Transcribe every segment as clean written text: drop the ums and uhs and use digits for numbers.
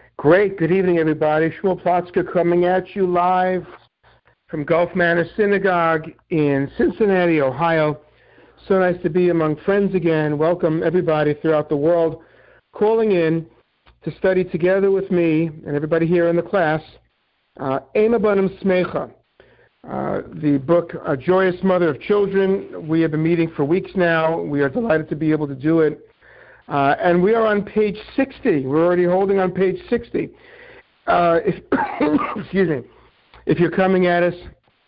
Great. Good evening, everybody. Shmuel Plotzker coming at you live from Gulf Manor Synagogue in Cincinnati, Ohio. So nice to be among friends again. Welcome, everybody throughout the world, calling in to study together with me and everybody here in the class, Ema Banim Smecha, the book, A Joyous Mother of Children. We have been meeting for weeks now. We are delighted to be able to do it. And we are on page 60. We're already holding on page 60. Excuse me. If you're coming at us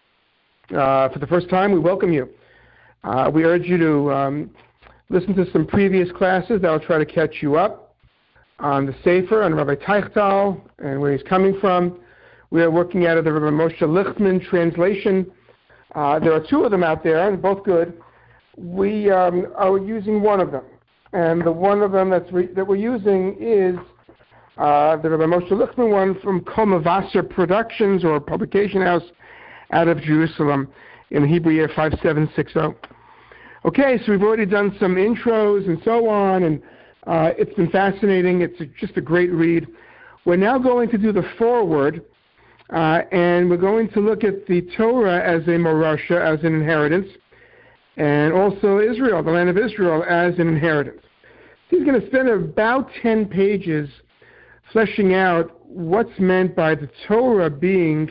for the first time, we welcome you. We urge you to listen to some previous classes that will try to catch you up on the Sefer, on Rabbi Teichtal, and where he's coming from. We are working out of the Rabbi Moshe Lichtman translation. There are two of them out there, and both good. We are using one of them. And the one of them that we're using is the Rabbi Moshe Lichtman one from Komavasser Productions, or Publication House, out of Jerusalem in the Hebrew year 5760. Okay, so we've already done some intros and so on, and it's been fascinating. It's just a great read. We're now going to do the foreword, and we're going to look at the Torah as a morasha, as an inheritance, and also Israel, the land of Israel, as an inheritance. He's going to spend about 10 pages fleshing out what's meant by the Torah being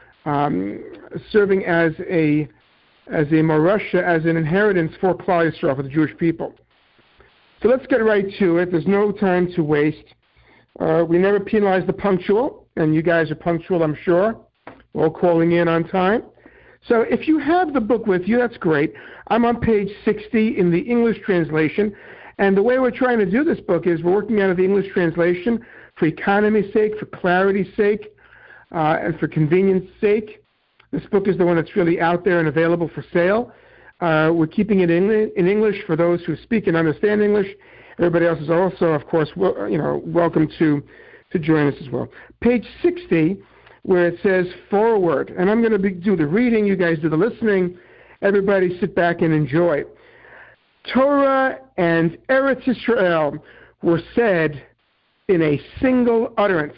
serving as a morasha, as an inheritance for Klal Yisrael, for the Jewish people. So let's get right to it. There's no time to waste. We never penalize the punctual, and you guys are punctual, I'm sure. We're all calling in on time. So if you have the book with you, that's great. I'm on page 60 in the English translation. And the way we're trying to do this book is we're working out of the English translation for economy's sake, for clarity's sake, and for convenience sake. This book is the one that's really out there and available for sale. We're keeping it in English for those who speak and understand English. Everybody else is also, of course, welcome to join us as well. Page 60, where it says forward. And I'm going to do the reading. You guys do the listening. Everybody sit back and enjoy. Torah and Eretz Yisrael were said in a single utterance.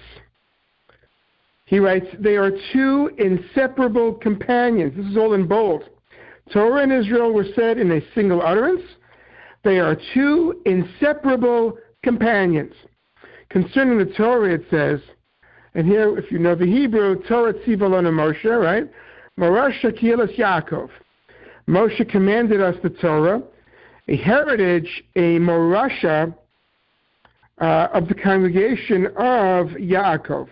He writes, they are two inseparable companions. This is all in bold. Torah and Israel were said in a single utterance. They are two inseparable companions. Concerning the Torah, it says, and here, if you know the Hebrew, Torah tzivalon Moshe, right? Morasha kielas Yaakov. Moshe commanded us the Torah, a heritage, a morasha of the congregation of Yaakov.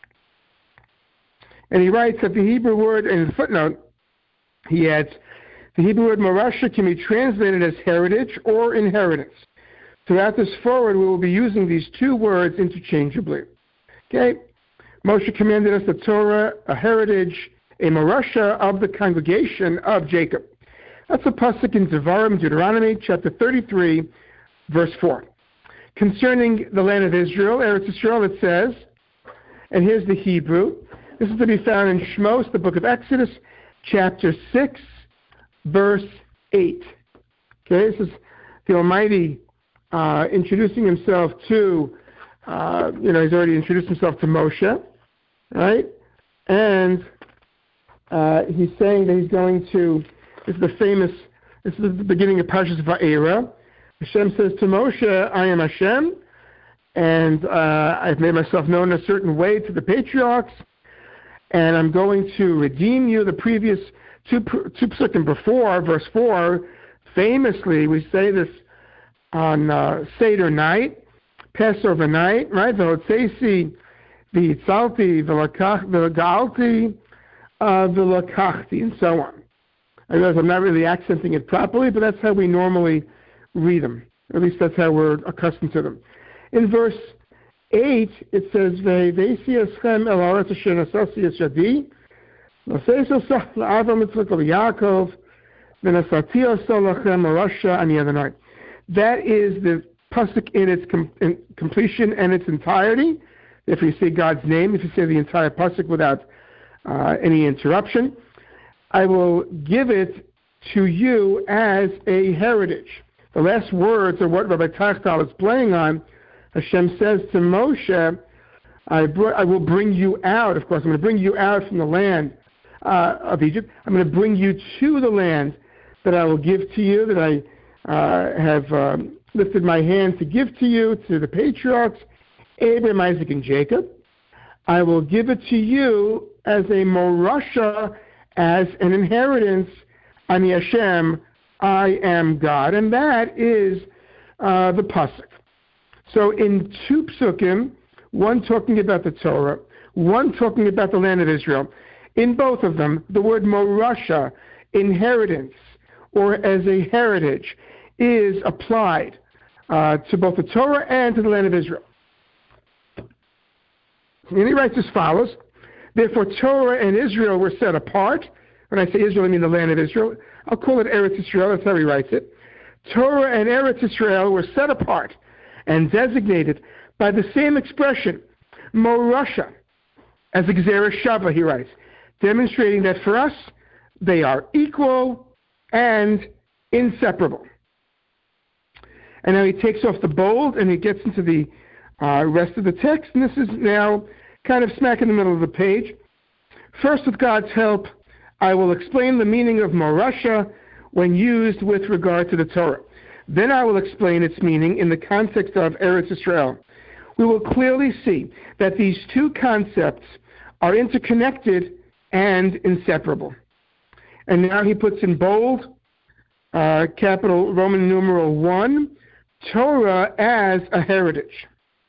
And he writes that the Hebrew word, in the footnote, he adds, the Hebrew word morasha can be translated as heritage or inheritance. Throughout this forward, we will be using these two words interchangeably. Okay? Moshe commanded us the Torah, a heritage, a morasha of the congregation of Jacob. That's a pasuk in Devarim, Deuteronomy, chapter 33, verse 4. Concerning the land of Israel, Eretz Yisrael, it says, and here's the Hebrew. This is to be found in Shmos, the book of Exodus, chapter 6, verse 8. Okay, this is the Almighty introducing himself to, he's already introduced himself to Moshe, right? And he's saying that he's going to, this is the beginning of Parshas Va'era. Hashem says to Moshe, I am Hashem, and I've made myself known a certain way to the patriarchs, and I'm going to redeem you. The previous two psukim before, verse 4, famously, we say this on Seder night, Passover night, right? V'hotzesi v'yitzalti v'galti v'lakachti, and so on. I realize I'm not really accenting it properly, but that's how we normally read them. At least that's how we're accustomed to them. In verse 8, it says, Ve'vesi eschem el haaretz asher nasasi es yadi, l'seiso sach la'avram Yitzchak v'Yaakov, v'nasati oso lachem morasha ani Adonai. That is the pasuk in its completion and its entirety. If you say God's name, if you say the entire pasuk without any interruption, I will give it to you as a heritage. The last words are what Rabbi Teichtal is playing on. Hashem says to Moshe, I will bring you out. Of course, I'm going to bring you out from the land of Egypt. I'm going to bring you to the land that I will give to you, that I have lifted my hand to give to you, to the patriarchs, Abraham, Isaac, and Jacob. I will give it to you as a morasha, as an inheritance. Ani Hashem, I am God. And that is the pasuk. So in two psukim, one talking about the Torah, one talking about the land of Israel. In both of them, the word morasha, inheritance, or as a heritage, is applied to both the Torah and to the land of Israel. And he writes as follows: therefore Torah and Israel were set apart. When I say Israel, I mean the land of Israel. I'll call it Eretz Israel, that's how he writes it. Torah and Eretz Israel were set apart and designated by the same expression, morasha, as a Gzera Shava, he writes, demonstrating that for us, they are equal and inseparable. And now he takes off the bold and he gets into the rest of the text, and this is now kind of smack in the middle of the page. First, with God's help, I will explain the meaning of morasha when used with regard to the Torah. Then I will explain its meaning in the context of Eretz Israel. We will clearly see that these two concepts are interconnected and inseparable. And now he puts in bold, capital Roman numeral 1, Torah as a heritage.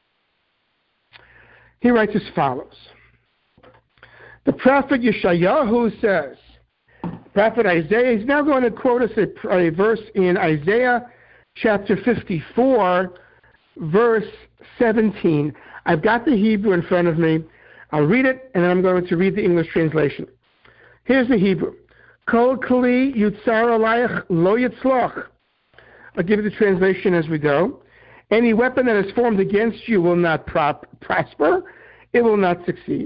He writes as follows. The prophet Yeshayahu says, prophet Isaiah, he's now going to quote us a verse in Isaiah chapter 54, verse 17. I've got the Hebrew in front of me. I'll read it, and then I'm going to read the English translation. Here's the Hebrew. Kol kli yutzar alayich lo yitzlach. I'll give you the translation as we go. Any weapon that is formed against you will not prosper. It will not succeed.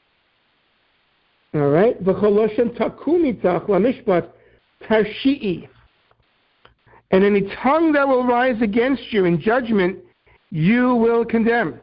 All right. V'choloshem takumitach lamishpat tarshi'i. And any tongue that will rise against you in judgment, you will condemn.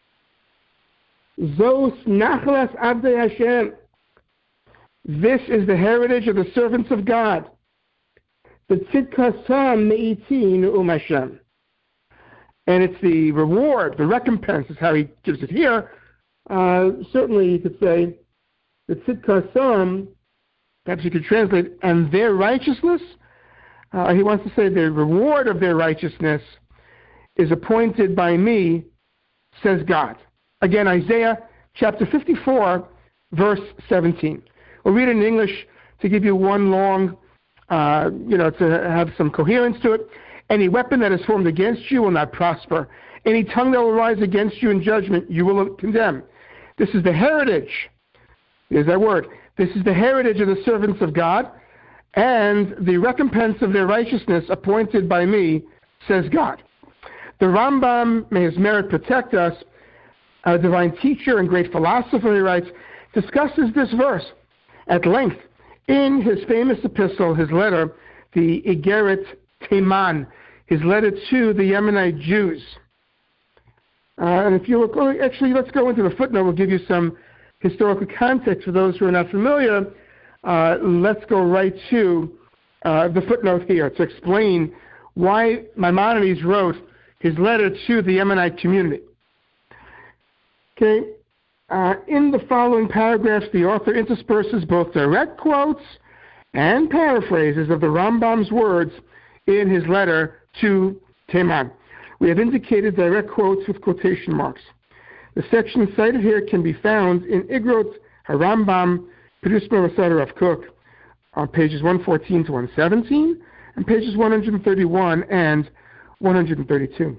Zos nachlas avdei Hashem. This is the heritage of the servants of God. The tzidkasam meitin u'mashem. And it's the reward, the recompense is how he gives it here. Certainly you could say the tzidkasam, perhaps you could translate, and their righteousness. He wants to say the reward of their righteousness is appointed by me, says God. Again, Isaiah chapter 54, verse 17. We'll read it in English to give you one long, to have some coherence to it. Any weapon that is formed against you will not prosper. Any tongue that will rise against you in judgment, you will condemn. This is the heritage. There's that word. This is the heritage of the servants of God, and the recompense of their righteousness appointed by me, says God. The Rambam, may his merit protect us, a divine teacher and great philosopher, he writes, discusses this verse at length in his famous epistle, his letter, the Igeret Teman, his letter to the Yemenite Jews. And if you look, actually, let's go into the footnote. We'll give you some historical context for those who are not familiar. Let's go right to the footnote here to explain why Maimonides wrote his letter to the Yemenite community. Okay. In the following paragraphs, the author intersperses both direct quotes and paraphrases of the Rambam's words in his letter to Teman. We have indicated direct quotes with quotation marks. The section cited here can be found in Igrot HaRambam, produced by Recital of Cook, on pages 114 to 117, and pages 131 and 132.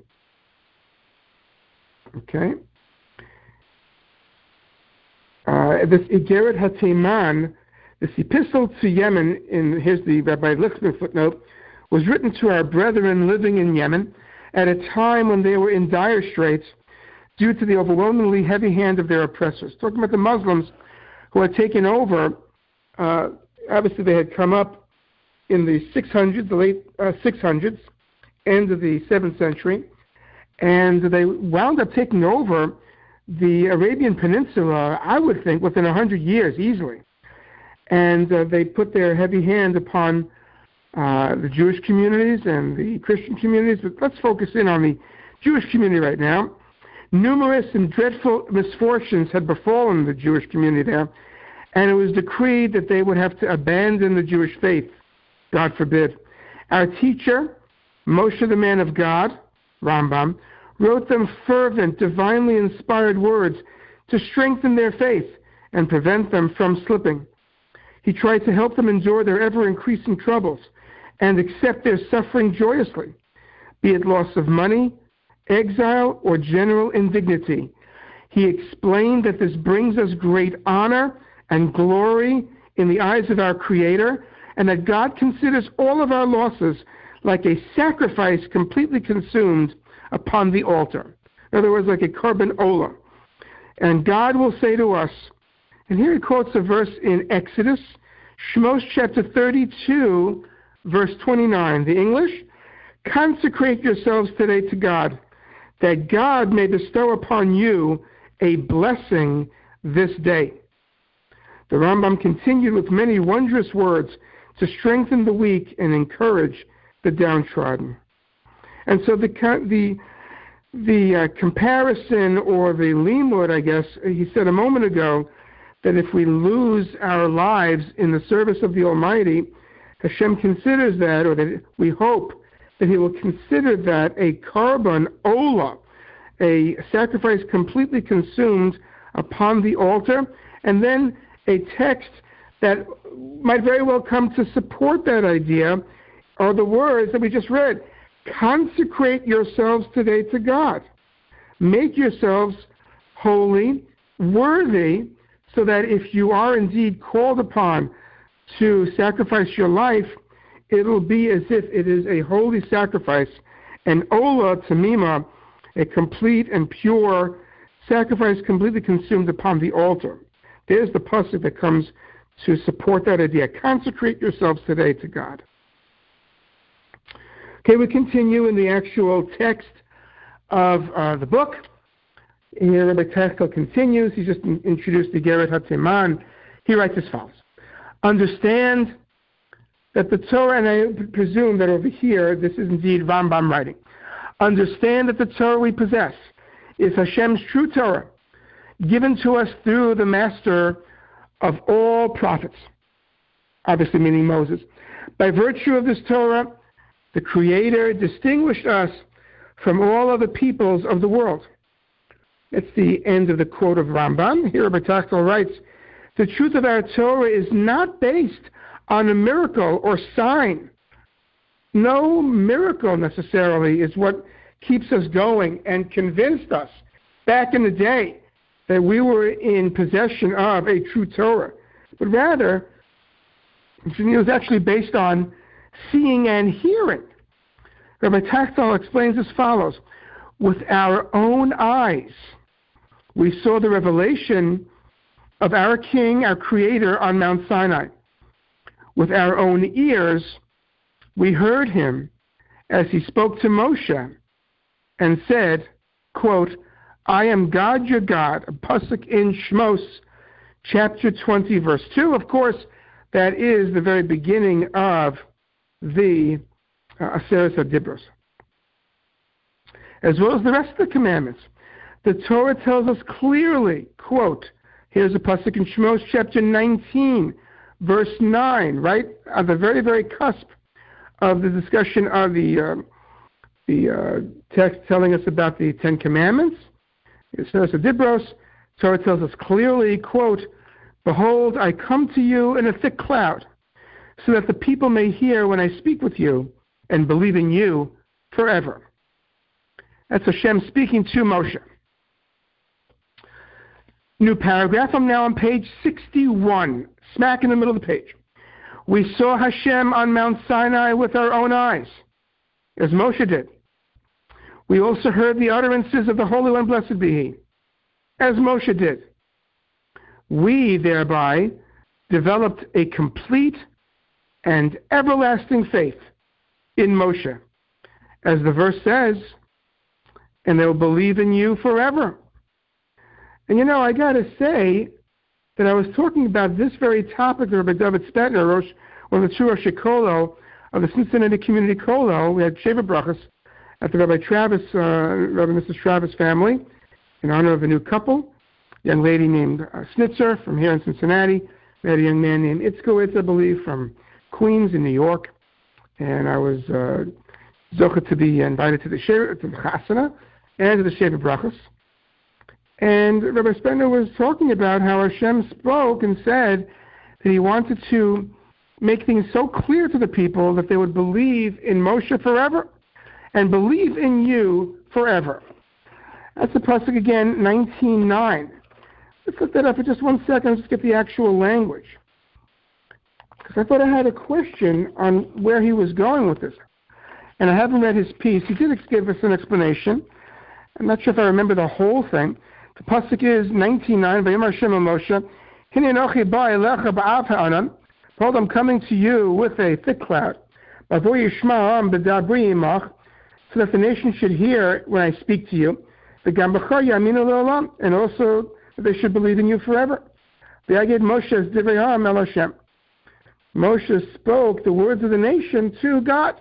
Okay. This Igeret HaTeman, this epistle to Yemen, here's the Rabbi Lichtner footnote, was written to our brethren living in Yemen at a time when they were in dire straits due to the overwhelmingly heavy hand of their oppressors. Talking about the Muslims who had taken over, obviously they had come up in the 600s, the late 600s, end of the 7th century, and they wound up taking over the Arabian Peninsula, I would think, within 100 years easily. And they put their heavy hand upon the Jewish communities and the Christian communities. But let's focus in on the Jewish community right now. Numerous and dreadful misfortunes had befallen the Jewish community there, and it was decreed that they would have to abandon the Jewish faith. God forbid. Our teacher, Moshe the man of God, Rambam, wrote them fervent, divinely inspired words to strengthen their faith and prevent them from slipping. He tried to help them endure their ever-increasing troubles and accept their suffering joyously, be it loss of money, exile, or general indignity. He explained that this brings us great honor and glory in the eyes of our Creator, and that God considers all of our losses like a sacrifice completely consumed upon the altar. In other words, like a korban olah. And God will say to us, and here he quotes a verse in Exodus, Shmos chapter 32, verse 29. The English, consecrate yourselves today to God, that God may bestow upon you a blessing this day. The Rambam continued with many wondrous words to strengthen the weak and encourage the downtrodden. And so the comparison, or the limud, I guess, he said a moment ago, that if we lose our lives in the service of the Almighty, Hashem considers that, or that we hope that he will consider that a korban olah, a sacrifice completely consumed upon the altar. And then a text that might very well come to support that idea are the words that we just read. Consecrate yourselves today to God. Make yourselves holy, worthy, so that if you are indeed called upon to sacrifice your life, it will be as if it is a holy sacrifice, an olah tamima, a complete and pure sacrifice completely consumed upon the altar. There's the pasuk that comes to support that idea. Consecrate yourselves today to God. Okay, we continue in the actual text of the book. Here Rabbi Techel continues. He just introduced the Geret HaTeman. He writes as follows. Understand that the Torah, and I presume that over here, this is indeed Rambam writing. Understand that the Torah we possess is Hashem's true Torah, given to us through the master of all prophets, obviously meaning Moses. By virtue of this Torah, the Creator distinguished us from all other peoples of the world. That's the end of the quote of Rambam. Here Rabbi Techel writes, the truth of our Torah is not based on a miracle or sign. No miracle necessarily is what keeps us going and convinced us back in the day that we were in possession of a true Torah. But rather, it was actually based on seeing and hearing. Rabbi Techel explains as follows. With our own eyes, we saw the revelation of our King, our Creator, on Mount Sinai. With our own ears, we heard him as he spoke to Moshe and said, quote, I am God your God, a pasuk in Shmos, chapter 20, verse 2. Of course, that is the very beginning of the Aseret HaDibros, as well as the rest of the commandments. The Torah tells us clearly, quote, here's a pasuk in Shmos chapter 19, verse 9, right on the very, very cusp of the discussion of the text telling us about the Ten Commandments. It says HaDibros, Torah tells us clearly, quote, behold, I come to you in a thick cloud, so that the people may hear when I speak with you and believe in you forever. That's Hashem speaking to Moshe. New paragraph. I'm now on page 61, smack in the middle of the page. We saw Hashem on Mount Sinai with our own eyes, as Moshe did. We also heard the utterances of the Holy One, blessed be He, as Moshe did. We thereby developed a complete and everlasting faith in Moshe. As the verse says, and they will believe in you forever. And I got to say that I was talking about this very topic with Rabbi David Spetner, one of the two Rosh Kolo of the Cincinnati Community Kolo. We had Sheva Brachas at the Rabbi Mrs. Travis family in honor of a new couple, a young lady named Snitzer from here in Cincinnati. We had a young man named Itzkowitz, I believe, from Queens in New York. And I was zocheh to be invited to the Chasana and to the Sheva Brachas. And Rabbi Spender was talking about how Hashem spoke and said that he wanted to make things so clear to the people that they would believe in Moshe forever and believe in you forever. That's the pasuk again, 19:9. Let's look that up for just 1 second. Let's get the actual language. Because I thought I had a question on where he was going with this. And I haven't read his piece. He did give us an explanation. I'm not sure if I remember the whole thing. The pasuk is 19:9. Vayomar Hashem Moshe, Hinei Anochi ba elecha ba'av ha'anam. Behold, I'm coming to you with a thick cloud. B'avo yishma ha'am b'dabri imach, so that the nation should hear when I speak to you. V'gam b'cha yaminu le'olam, and also that they should believe in you forever. V'yagid Moshe es divrei ha'am el Hashem. Moshe spoke the words of the nation to God.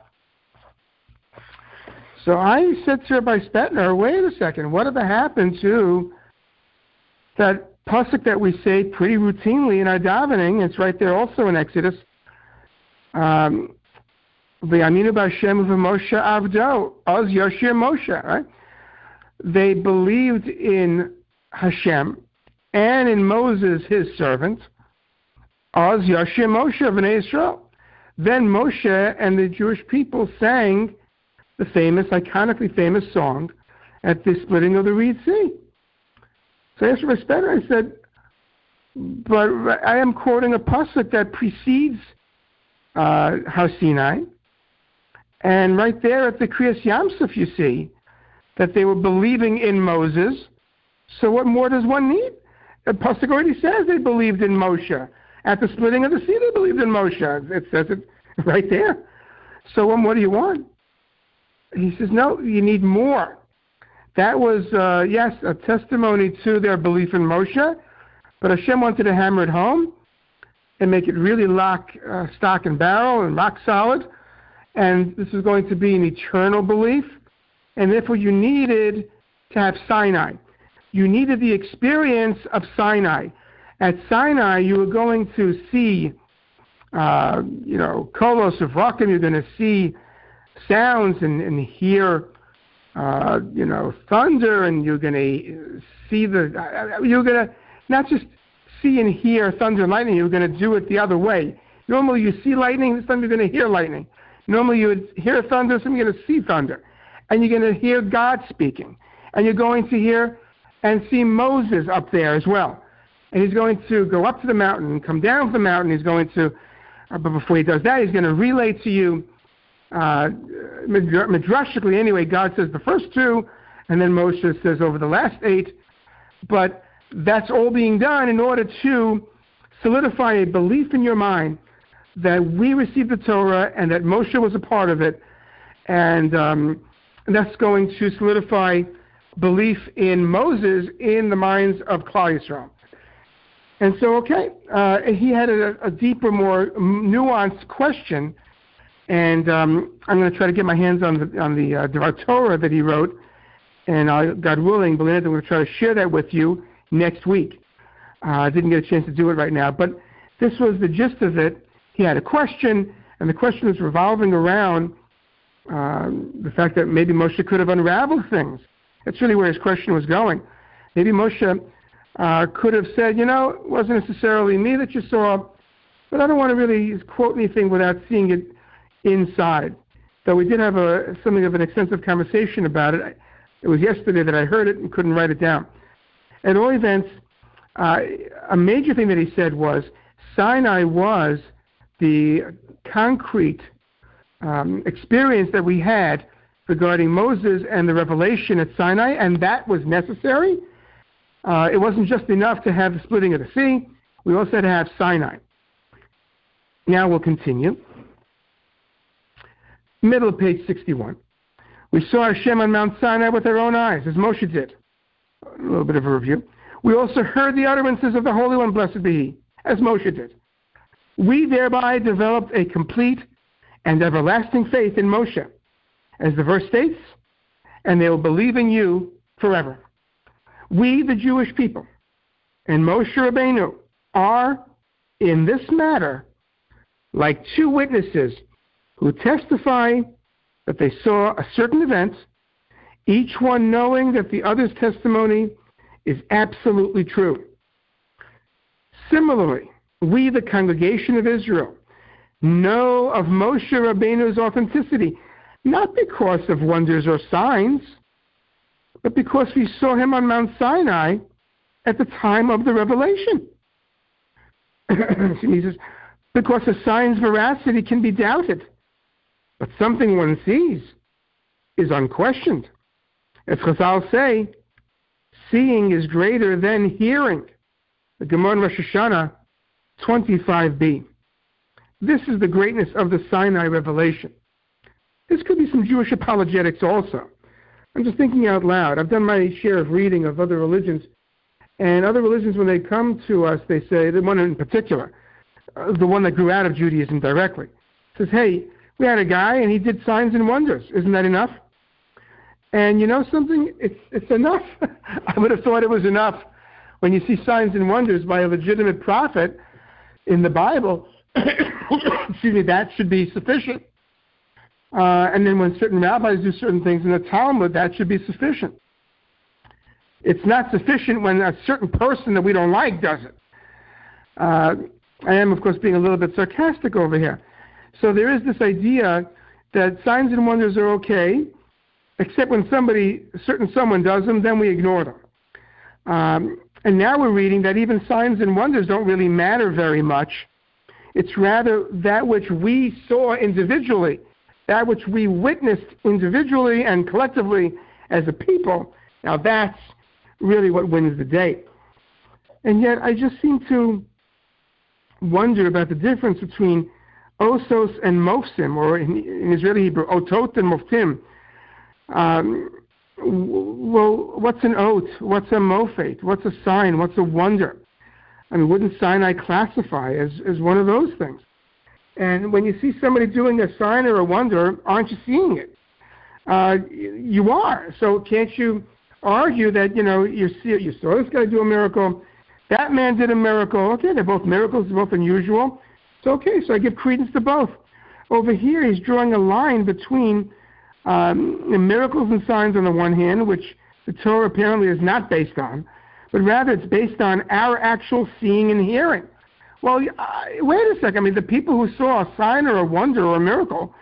So I said to Rabbi Spetner, wait a second, whatever happened to that pasuk that we say pretty routinely in our davening? It's right there also in Exodus. V'yaminu b'Hashem v'Moshe avdo, oz yashir Moshe, right? They believed in Hashem and in Moses, his servant, oz yashir Moshe v'nei Yisrael. Then Moshe and the Jewish people sang the iconically famous song at the splitting of the Reed Sea. So I asked Rabbi Spetner, I said, but I am quoting a pasuk that precedes Har Sinai, and right there at the Kriyas Yamsuf you see that they were believing in Moses, so what more does one need? The pasuk already says they believed in Moshe. At the splitting of the sea they believed in Moshe. It says it right there. So what more do you want? He says, no, you need more. That was, yes, a testimony to their belief in Moshe, but Hashem wanted to hammer it home and make it really lock, stock and barrel and rock solid, and this is going to be an eternal belief, and therefore you needed to have Sinai. You needed the experience of Sinai. At Sinai, you were going to see, kolos of rakim, you're going to see sounds and hear, thunder, and you're going to see you're going to not just see and hear thunder and lightning, you're going to do it the other way. Normally you see lightning, this time you're going to hear lightning. Normally you would hear thunder, this time you're going to see thunder. And you're going to hear God speaking. And you're going to hear and see Moses up there as well. And he's going to go up to the mountain and come down from the mountain. He's going to, but before he does that, he's going to relay to you, midrashically anyway, God says the first two, and then Moshe says over the last 8. But that's all being done in order to solidify a belief in your mind that we received the Torah and that Moshe was a part of it, and that's going to solidify belief in Moses in the minds of Klal Yisrael. And so, he had a deeper, more nuanced question, and I'm going to try to get my hands on the Dvar Torah that he wrote, and God willing, Belinda, I'm going to try to share that with you next week. I didn't get a chance to do it right now, but this was the gist of it. He had a question, and the question was revolving around the fact that maybe Moshe could have unraveled things. That's really where his question was going. Maybe Moshe could have said, it wasn't necessarily me that you saw, but I don't want to really quote anything without seeing it inside. So we did have something of an extensive conversation about it. It was yesterday that I heard it and couldn't write it down. At all events, a major thing that he said was Sinai was the concrete experience that we had regarding Moses and the revelation at Sinai, and that was necessary. It wasn't just enough to have the splitting of the sea. We also had to have Sinai. Now we'll continue. Middle of page 61. We saw Hashem on Mount Sinai with our own eyes, as Moshe did. A little bit of a review. We also heard the utterances of the Holy One, blessed be He, as Moshe did. We thereby developed a complete and everlasting faith in Moshe, as the verse states, and they will believe in you forever. We, the Jewish people, and Moshe Rabbeinu are, in this matter, like two witnesses who testify that they saw a certain event, each one knowing that the other's testimony is absolutely true. Similarly, we, the congregation of Israel, know of Moshe Rabbeinu's authenticity, not because of wonders or signs, but because we saw him on Mount Sinai at the time of the revelation. He says, because a sign's veracity can be doubted, but something one sees is unquestioned. As Chazal say, seeing is greater than hearing. The Gemara in Rosh Hashanah 25b. This is the greatness of the Sinai revelation. This could be some Jewish apologetics also. I'm just thinking out loud. I've done my share of reading of other religions, and other religions, when they come to us, they say, the one in particular, the one that grew out of Judaism directly, says, hey, we had a guy and he did signs and wonders. Isn't that enough? And you know something? It's enough. I would have thought it was enough. When you see signs and wonders by a legitimate prophet in the Bible, excuse me, that should be sufficient. And then when certain rabbis do certain things in the Talmud, that should be sufficient. It's not sufficient when a certain person that we don't like does it. I am, of course, being a little bit sarcastic over here. So there is this idea that signs and wonders are okay, except when someone does them, then we ignore them. And now we're reading that even signs and wonders don't really matter very much. It's rather that which we saw individually, that which we witnessed individually and collectively as a people. Now that's really what wins the day. And yet I just seem to wonder about the difference between osos and mofsim, or in Israeli Hebrew, otot and moftim. Well, what's an oat? What's a mofet? What's a sign? What's a wonder? I mean, wouldn't Sinai classify as one of those things? And when you see somebody doing a sign or a wonder, aren't you seeing it? You are. So can't you argue that, you saw this guy do a miracle, that man did a miracle. Okay, they're both miracles, they're both unusual. It's okay, so I give credence to both. Over here, he's drawing a line between miracles and signs on the one hand, which the Torah apparently is not based on, but rather it's based on our actual seeing and hearing. Well, wait a second. I mean, the people who saw a sign or a wonder or a miracle,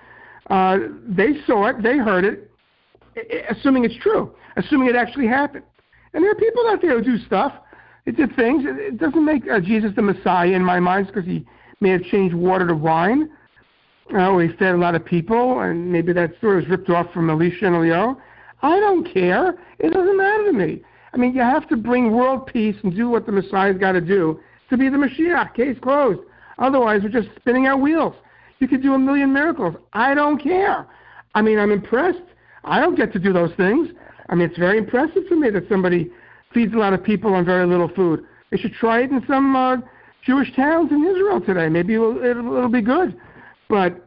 they saw it, they heard it, assuming it's true, assuming it actually happened. And there are people out there who do stuff. It did things. It doesn't make Jesus the Messiah in my mind because he may have changed water to wine, or he fed a lot of people, and maybe that story was ripped off from Elisha and Eliyahu. I don't care. It doesn't matter to me. I mean, you have to bring world peace and do what the Messiah's got to do to be the Mashiach. Case closed. Otherwise, we're just spinning our wheels. You could do a million miracles. I don't care. I mean, I'm impressed. I don't get to do those things. I mean, it's very impressive to me that somebody feeds a lot of people on very little food. They should try it in some Jewish towns in Israel today. Maybe it'll be good. But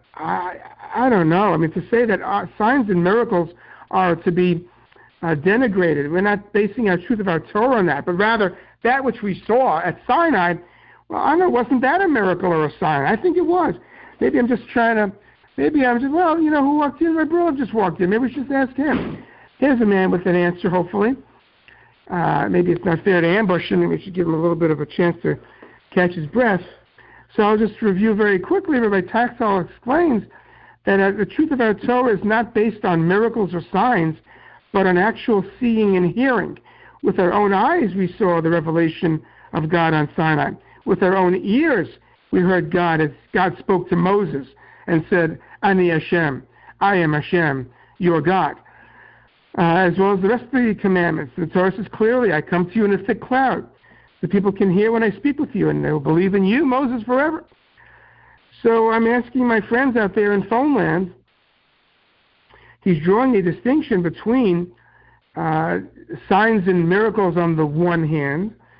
I don't know. I mean, to say that signs and miracles are to be denigrated, we're not basing our truth of our Torah on that, but rather that which we saw at Sinai, well, I don't know, wasn't that a miracle or a sign? I think it was. Maybe I'm just, well, who walked in? My brother just walked in. Maybe we should just ask him. Here's a man with an answer, hopefully. Maybe it's not fair to ambush him, and we should give him a little bit of a chance to catch his breath. So I'll just review very quickly. Rabbi Taxel explains that the truth of our Torah is not based on miracles or signs, but on actual seeing and hearing. With our own eyes, we saw the revelation of God on Sinai. With our own ears, we heard God as God spoke to Moses and said, Ani Hashem, I am Hashem, your God. As well as the rest of the commandments. The Torah says clearly, I come to you in a thick cloud. The people can hear when I speak with you, and they will believe in you, Moses, forever. So I'm asking my friends out there in phone land, he's drawing a distinction between signs and miracles on the one hand,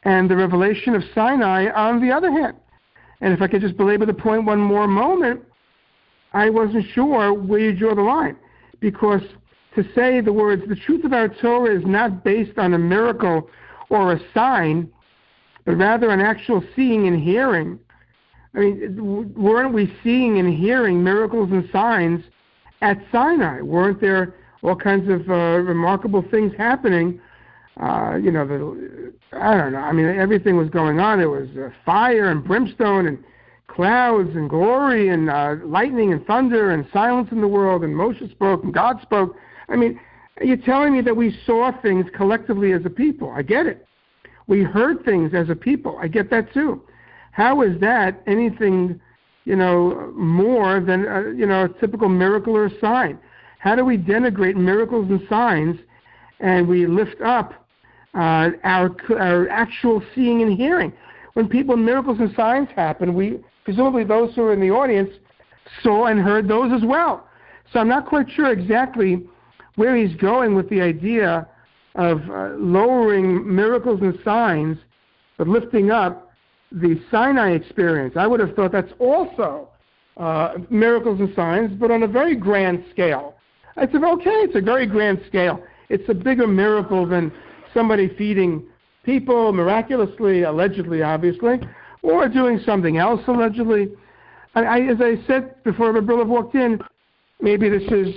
and the revelation of Sinai on the other hand. And if I could just belabor the point one more moment, I wasn't sure where you draw the line, because to say the words, the truth of our Torah is not based on a miracle or a sign, but rather an actual seeing and hearing. I mean, weren't we seeing and hearing miracles and signs at Sinai? Weren't there all kinds of remarkable things happening? I don't know. I mean, everything was going on. There was fire and brimstone and clouds and glory and lightning and thunder and silence in the world, and Moshe spoke and God spoke. I mean, you're telling me that we saw things collectively as a people. I get it. We heard things as a people. I get that too. How is that anything, more than a typical miracle or a sign? How do we denigrate miracles and signs, and we lift up our actual seeing and hearing? When miracles and signs happen, presumably those who are in the audience saw and heard those as well. So I'm not quite sure exactly where he's going with the idea of lowering miracles and signs, but lifting up the Sinai experience. I would have thought that's also miracles and signs, but on a very grand scale. I said, okay, it's a very grand scale. It's a bigger miracle than somebody feeding people miraculously, allegedly, obviously, or doing something else allegedly. As I said before Rabbi walked in, maybe this is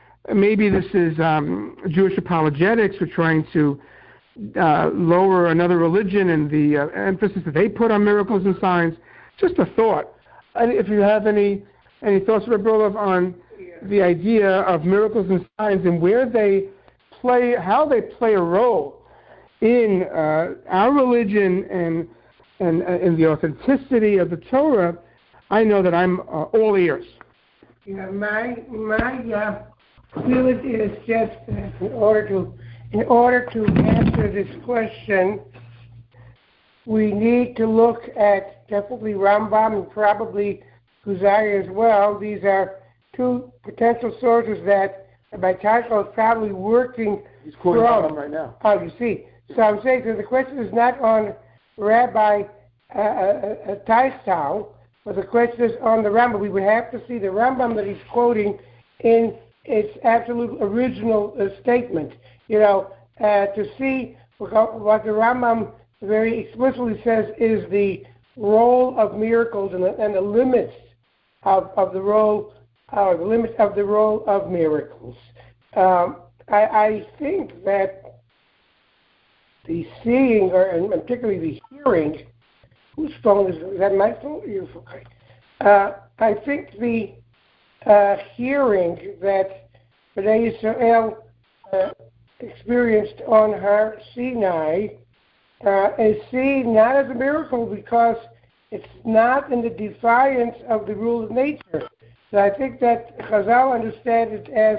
Jewish apologetics. We're trying to lower another religion and the emphasis that they put on miracles and signs. Just a thought. If you have any thoughts, Rabbi on the idea of miracles and signs and where they play, how they play a role in our religion and in the authenticity of the Torah, I know that I'm all ears. My feeling is just that in order to answer this question, we need to look at definitely Rambam and probably Kuzari as well. These are two potential sources that Rabbi Teitelbaum is probably working He's quoting Rambam right now. Oh, you see. So I'm saying that the question is not on Rabbi Teitelbaum, but the question is on the Rambam. We would have to see the Rambam that he's quoting in its absolute original statement. To see what the Rambam very explicitly says is the role of miracles and the limits of the role, the limits of the role of miracles. I think that the seeing, and particularly the hearing, whose phone is that? My phone? Your phone? Okay. I think the hearing that Bnei Yisrael experienced on Har Sinai is seen not as a miracle because it's not in the defiance of the rule of nature. So I think that Chazal understand it as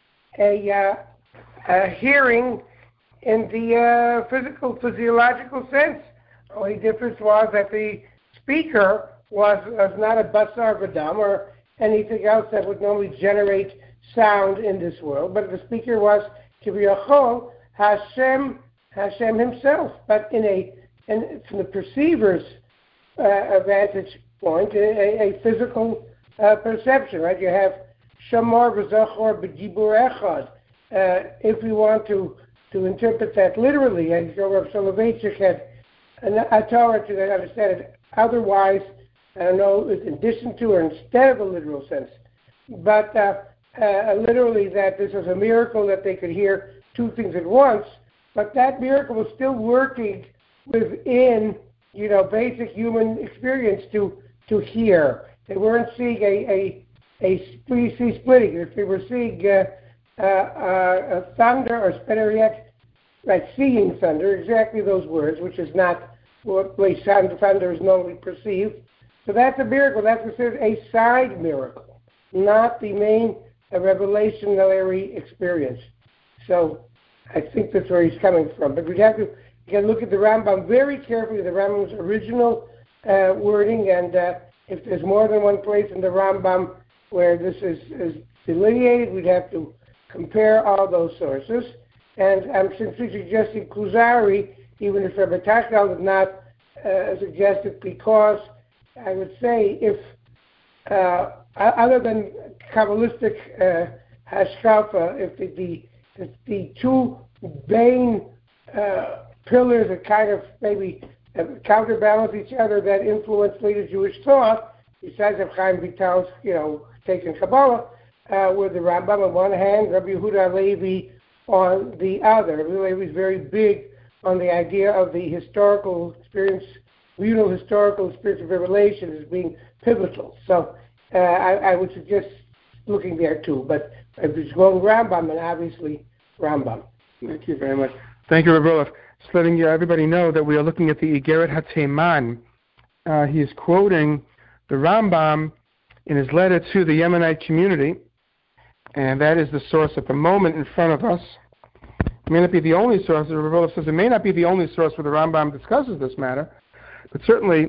a hearing in the physiological sense. The only difference was that the speaker was not a basar v'dam or anything else that would normally generate sound in this world, but the speaker was Kiviyachol Hashem himself. But from the perceiver's vantage point, a physical perception, right? You have Shamar v'Zachor b'Dibur Echad. If we want to interpret that literally, and Rav Soloveitchik had a Torah to understand it otherwise, I don't know, in addition to or instead of a literal sense, but literally that this was a miracle that they could hear two things at once, but that miracle was still working within, basic human experience to hear. They weren't seeing a species splitting. If they were seeing thunder or spenariet, like seeing thunder, exactly those words, which is not what way thunder is normally perceived. So that's a miracle. That's considered a side miracle, not the main revelationary experience. So I think that's where he's coming from. But we have to look at the Rambam very carefully, the Rambam's original wording, and if there's more than one place in the Rambam where this is delineated, we'd have to compare all those sources. And I'm simply suggesting Kuzari even if Rabbi Tachel did not suggest it, because I would say if, other than Kabbalistic hashkafa, if the two main pillars that kind of maybe counterbalance each other that influence later Jewish thought, besides Reb Chaim Vital's, taking Kabbalah, with the Rambam on one hand, Rabbi Yehuda Halevi on the other. Rabbi Halevi is very big on the idea of the historical experience, historical experience of revelation as being pivotal. So I would suggest looking there too. But if it's going Rambam, then obviously Rambam. Thank you very much. Thank you, Rabbi Roloff. Just letting everybody know that we are looking at the Igeret HaTeiman. He is quoting the Rambam in his letter to the Yemenite community, and that is the source at the moment in front of us. It may not be the only source. Rabbi Roloff says it may not be the only source where the Rambam discusses this matter, but certainly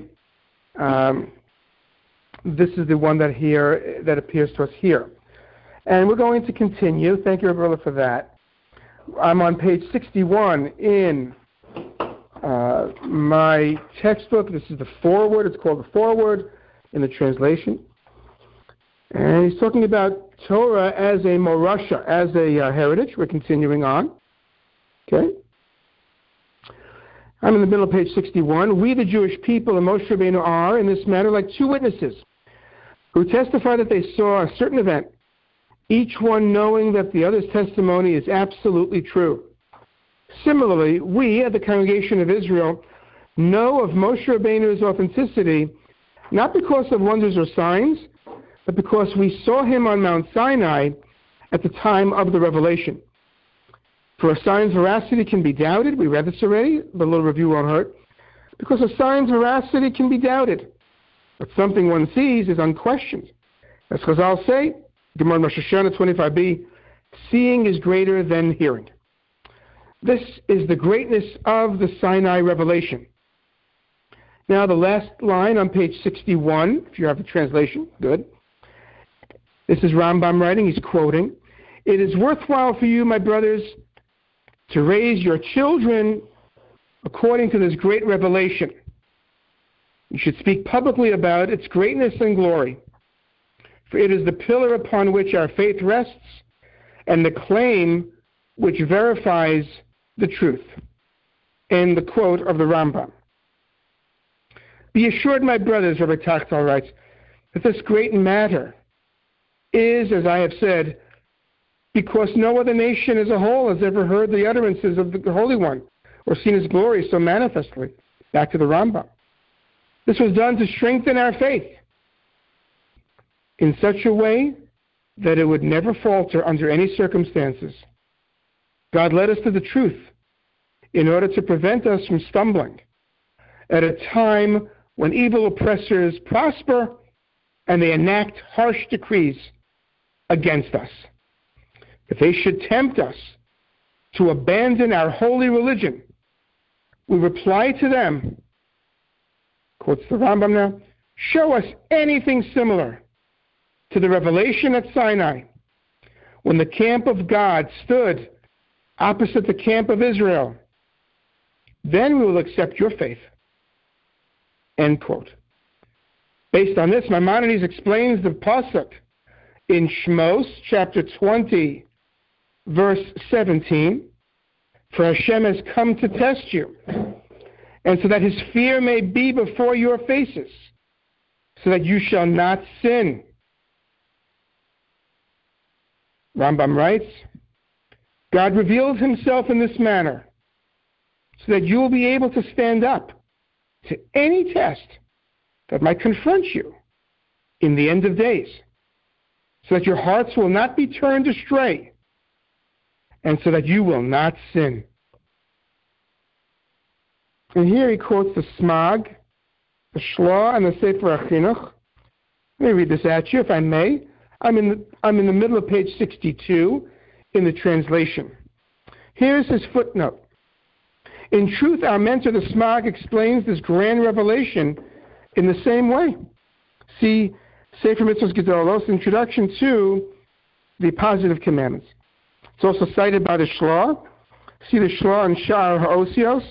this is the one that appears to us here. And we're going to continue. Thank you, Rabbi Roloff, for that. I'm on page 61 in my textbook. This is the foreword. It's called the foreword in the translation. And he's talking about Torah as a morasha, as a heritage. We're continuing on. Okay? I'm in the middle of page 61. We, the Jewish people, and Moshe Rabbeinu are, in this matter, like two witnesses who testify that they saw a certain event, each one knowing that the other's testimony is absolutely true. Similarly, we, at the Congregation of Israel, know of Moshe Rabbeinu's authenticity not because of wonders or signs, but because we saw him on Mount Sinai at the time of the revelation. For a sign's veracity can be doubted. We read this already, but a little review won't hurt. Because a sign's veracity can be doubted. But something one sees is unquestioned. As Chazal say, Gemara Rosh Hashanah 25b, seeing is greater than hearing. This is the greatness of the Sinai revelation. Now the last line on page 61, if you have the translation, good. This is Rambam writing, he's quoting, "It is worthwhile for you, my brothers, to raise your children according to this great revelation. You should speak publicly about its greatness and glory. For it is the pillar upon which our faith rests and the claim which verifies the truth." End the quote of the Rambam. Be assured, my brothers, Rabbi Tachtal writes, that this great matter is, as I have said, because no other nation as a whole has ever heard the utterances of the Holy One or seen his glory so manifestly. Back to the Rambam. This was done to strengthen our faith in such a way that it would never falter under any circumstances. God led us to the truth in order to prevent us from stumbling at a time when evil oppressors prosper and they enact harsh decrees against us. If they should tempt us to abandon our holy religion, we reply to them, quotes the Rambam now, show us anything similar to the revelation at Sinai, when the camp of God stood opposite the camp of Israel. Then we will accept your faith. End quote. Based on this, Maimonides explains the pasuk in Shmos, chapter 20, verse 17, for Hashem has come to test you, and so that his fear may be before your faces, so that you shall not sin. Rambam writes, God revealed himself in this manner, so that you will be able to stand up to any test that might confront you in the end of days, so that your hearts will not be turned astray, and so that you will not sin. And here he quotes the Smag, the Shloah, and the Sefer HaChinuch. Let me read this at you, if I may. I'm in the middle of page 62 in the translation. Here's his footnote. In truth, our mentor, the Smag, explains this grand revelation in the same way. See Sefer Mitzvos Gedolos, Introduction to the Positive Commandments. It's also cited by the Shloah. See the Shloah and Sha'ar HaOsios,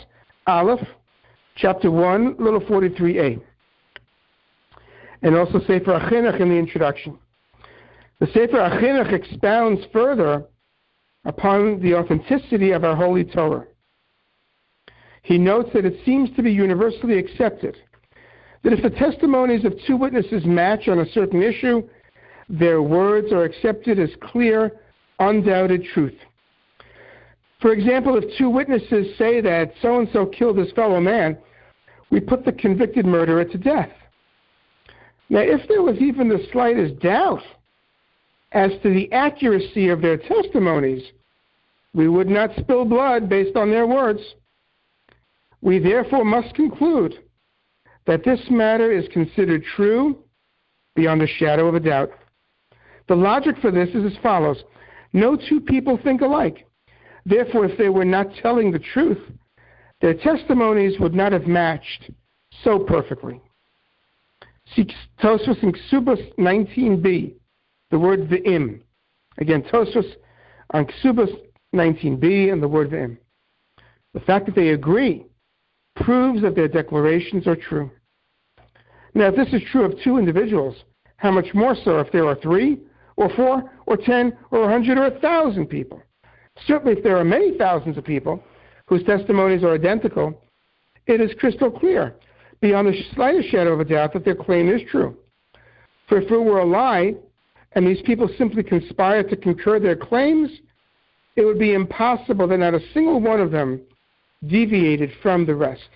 Aleph, chapter 1, little 43a. And also Sefer HaChinuch in the introduction. The Sefer HaChinuch expounds further upon the authenticity of our Holy Torah. He notes that it seems to be universally accepted that if the testimonies of two witnesses match on a certain issue, their words are accepted as clear, undoubted truth. For example, if two witnesses say that so-and-so killed his fellow man, we put the convicted murderer to death. Now, if there was even the slightest doubt as to the accuracy of their testimonies, we would not spill blood based on their words. We therefore must conclude that this matter is considered true beyond a shadow of a doubt. The logic for this is as follows. No two people think alike. Therefore, if they were not telling the truth, their testimonies would not have matched so perfectly. See Tosfos in Ksubos 19b, the word v'im. Again, Tosfos on Ksubos 19b and the word v'im. The fact that they agree proves that their declarations are true. Now, if this is true of two individuals, how much more so if there are 3 or 4 or 10 or 100 or 1,000 people? Certainly, if there are many thousands of people whose testimonies are identical, it is crystal clear, beyond the slightest shadow of a doubt, that their claim is true. For if it were a lie, and these people simply conspired to concur their claims, it would be impossible that not a single one of them deviated from the rest.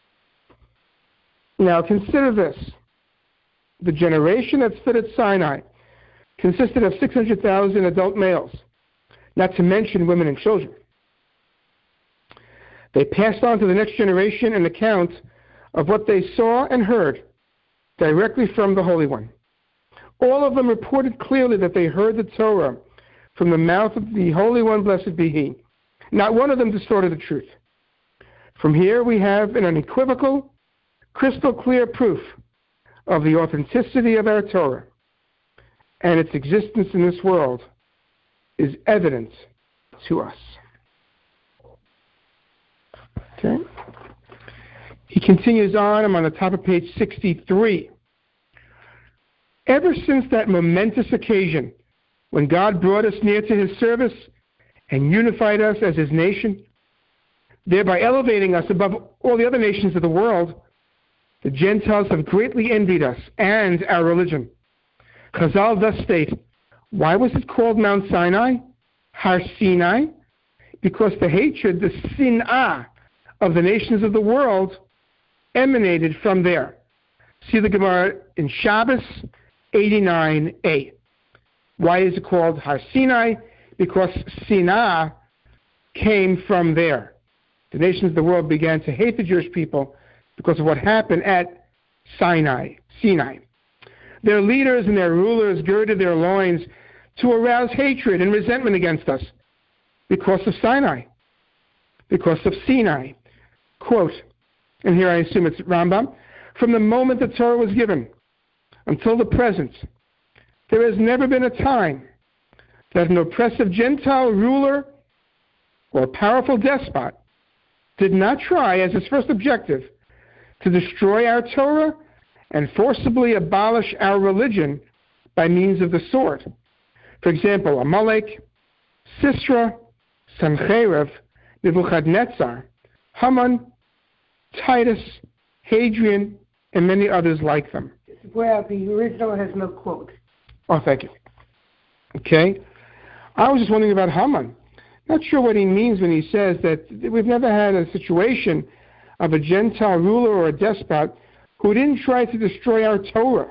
Now consider this. The generation that stood at Sinai consisted of 600,000 adult males, not to mention women and children. They passed on to the next generation an account of what they saw and heard directly from the Holy One. All of them reported clearly that they heard the Torah from the mouth of the Holy One, blessed be He. Not one of them distorted the truth. From here we have an unequivocal, crystal clear proof of the authenticity of our Torah, and its existence in this world is evident to us. Okay. He continues on. I'm on the top of page 63. Ever since that momentous occasion when God brought us near to His service and unified us as His nation, thereby elevating us above all the other nations of the world, the Gentiles have greatly envied us and our religion. Chazal thus state, why was it called Mount Sinai, Har Sinai? Because the hatred, the sin'ah of the nations of the world emanated from there. See the Gemara in Shabbos 89a. Why is it called Har Sinai? Because sin'ah came from there. The nations of the world began to hate the Jewish people because of what happened at Sinai. Their leaders and their rulers girded their loins to arouse hatred and resentment against us because of Sinai, because of Sinai. Quote, and here I assume it's Rambam, from the moment the Torah was given until the present, there has never been a time that an oppressive Gentile ruler or powerful despot did not try as his first objective to destroy our Torah and forcibly abolish our religion by means of the sword. For example, Amalek, Sisera, Sancheriv, Nebuchadnezzar, Haman, Titus, Hadrian, and many others like them. Well, the original has no quote. Oh, thank you. Okay. I was just wondering about Haman. Not sure what he means when he says that we've never had a situation of a Gentile ruler or a despot who didn't try to destroy our Torah.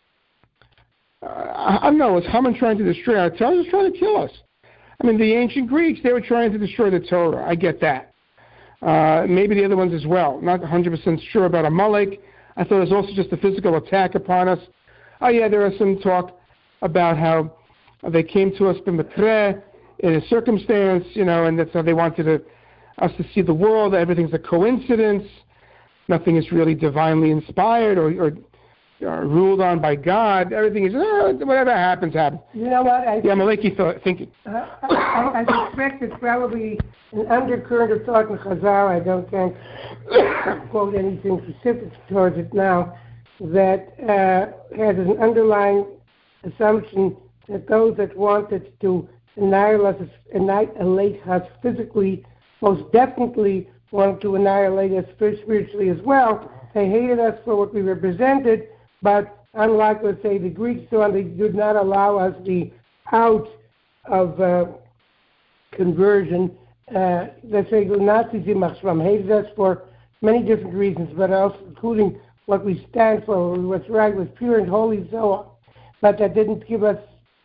I don't know, was Haman trying to destroy our Torah? He was trying to kill us. I mean, the ancient Greeks, they were trying to destroy the Torah. I get that. Maybe the other ones as well. Not 100% sure about Amalek. I thought it was also just a physical attack upon us. Oh yeah, there was some talk about how they came to us b'mekreh, in a circumstance, and that's how they wanted us to see the world. Everything's a coincidence. Nothing is really divinely inspired or ruled on by God, everything is, whatever happens, happens. You know what? Amaleki thinking. I suspect it's probably an undercurrent of thought in Chazal. I don't think quote anything specific towards it now, that has an underlying assumption that those that wanted to annihilate us physically most definitely wanted to annihilate us spiritually as well. They hated us for what we represented, but unlike, let's say, the Greeks, they did not allow us the out of conversion. Let's say the Nazis hated us for many different reasons, but also including what we stand for, what's right, was pure and holy, and so on. But that didn't give us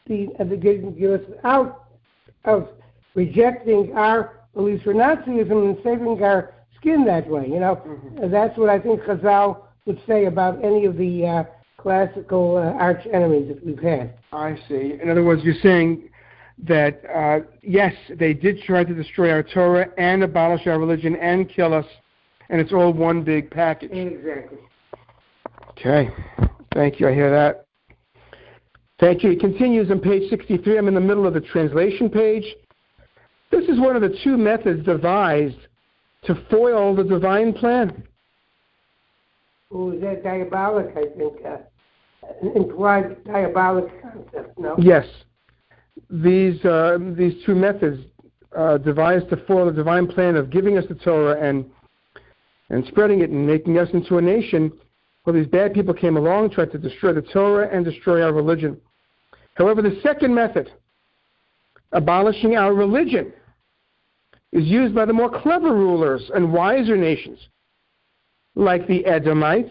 out of rejecting our beliefs for Nazism and saving our skin that way. That's what I think Chazal would say about any of the classical arch enemies that we've had. I see. In other words, you're saying that yes, they did try to destroy our Torah and abolish our religion and kill us, and it's all one big package. Exactly. Okay. Thank you. I hear that. Thank you. It continues on page 63. I'm in the middle of the translation page. This is one of the two methods devised to foil the divine plan. Oh, is that diabolic, I think? An implied diabolic concept, no? Yes. These two methods devised to foil the divine plan of giving us the Torah and spreading it and making us into a nation. Well, these bad people came along, tried to destroy the Torah and destroy our religion. However, the second method, abolishing our religion, is used by the more clever rulers and wiser nations, like the Edomites,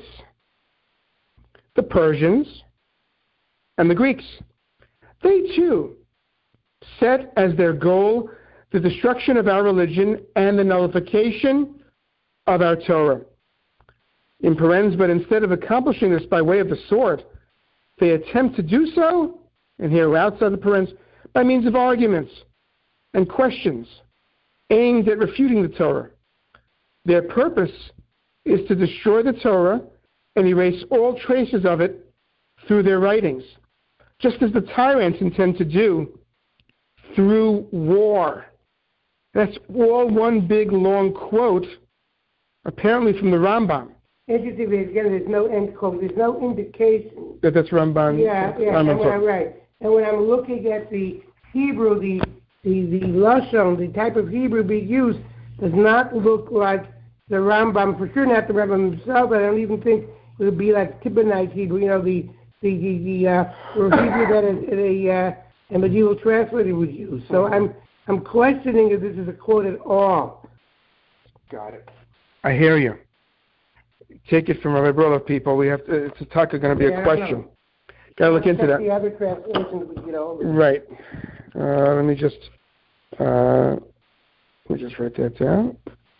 the Persians, and the Greeks. They, too, set as their goal the destruction of our religion and the nullification of our Torah. In parens, but instead of accomplishing this by way of the sword, they attempt to do so, and here outside the parens, by means of arguments and questions aimed at refuting the Torah. Their purpose is to destroy the Torah and erase all traces of it through their writings, just as the tyrants intend to do through war. That's all one big long quote, apparently from the Rambam. Interestingly, again, there's no end quote. There's no indication. That's Ramban. Yeah, right. And when I'm looking at the Hebrew, the lashon, the type of Hebrew being used, does not look like the Rambam. For sure, not the Rambam himself. I don't even think it would be like Tibonite Hebrew. The Hebrew that a medieval translator would use. So I'm questioning if this is a quote at all. Got it. I hear you. Take it from Rabbi Brother, people. We have to. It's going to be a question. Got to look into that. The other translations we get over. Right. Let me just write that down.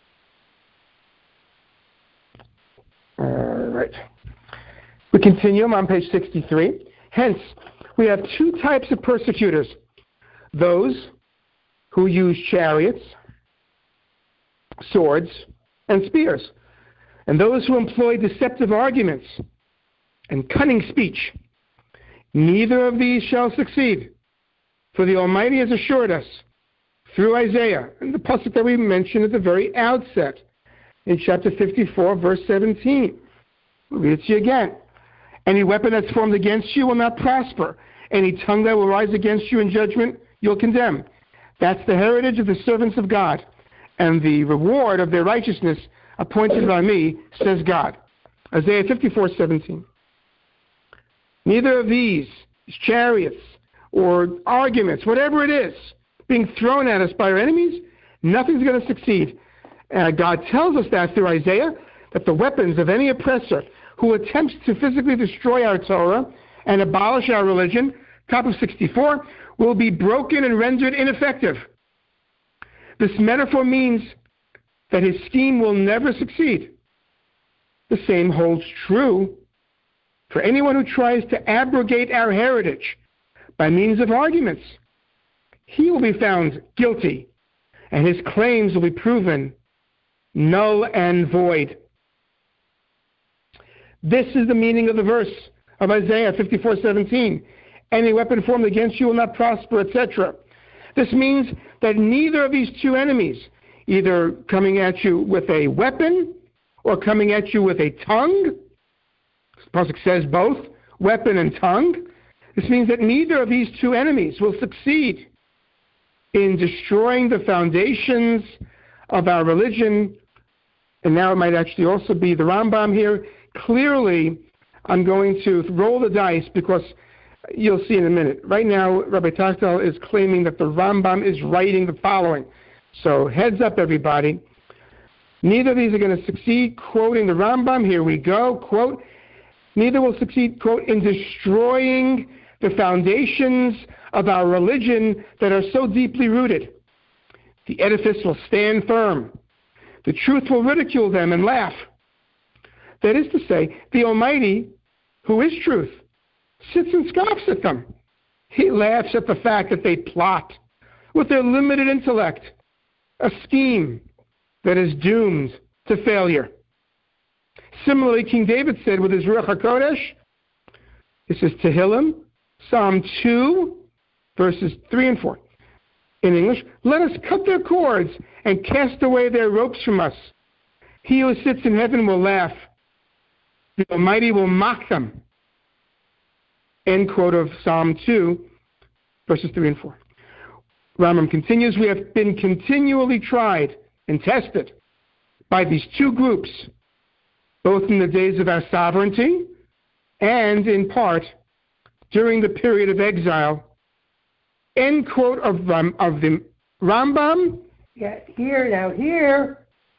Right. We continue on page 63. Hence, we have two types of persecutors: those who use chariots, swords, and spears, and those who employ deceptive arguments and cunning speech. Neither of these shall succeed, for the Almighty has assured us through Isaiah, and the pasuk that we mentioned at the very outset in chapter 54, verse 17. I'll read it to you again. Any weapon that's formed against you will not prosper. Any tongue that will rise against you in judgment, you'll condemn. That's the heritage of the servants of God, and the reward of their righteousness appointed by me, says God. Isaiah 54:17. Neither of these chariots or arguments, whatever it is, being thrown at us by our enemies, nothing's going to succeed. God tells us that through Isaiah, that the weapons of any oppressor who attempts to physically destroy our Torah and abolish our religion, top of 64, will be broken and rendered ineffective. This metaphor means that his scheme will never succeed. The same holds true for anyone who tries to abrogate our heritage by means of arguments. He will be found guilty, and his claims will be proven null and void. This is the meaning of the verse of Isaiah 54:17. Any weapon formed against you will not prosper, etc. This means that neither of these two enemies, either coming at you with a weapon or coming at you with a tongue, the pasuk says both, weapon and tongue. This means that neither of these two enemies will succeed in destroying the foundations of our religion. And now it might actually also be the Rambam here. Clearly, I'm going to roll the dice because you'll see in a minute. Right now, Rabbi Tachtel is claiming that the Rambam is writing the following. So heads up, everybody. Neither of these are going to succeed, quoting the Rambam. Here we go. Quote, neither will succeed, quote, in destroying the foundations of our religion that are so deeply rooted. The edifice will stand firm. The truth will ridicule them and laugh. That is to say, the Almighty, who is truth, sits and scoffs at them. He laughs at the fact that they plot with their limited intellect a scheme that is doomed to failure. Similarly, King David said with his Ruach HaKodesh, this is Tehillim, Psalm 2, verses 3 and 4. In English, let us cut their cords and cast away their ropes from us. He who sits in heaven will laugh. The Almighty will mock them. End quote of Psalm 2, verses 3 and 4. Rambam continues, we have been continually tried and tested by these two groups, both in the days of our sovereignty and, in part, during the period of exile. End quote of the Rambam. Yeah, here,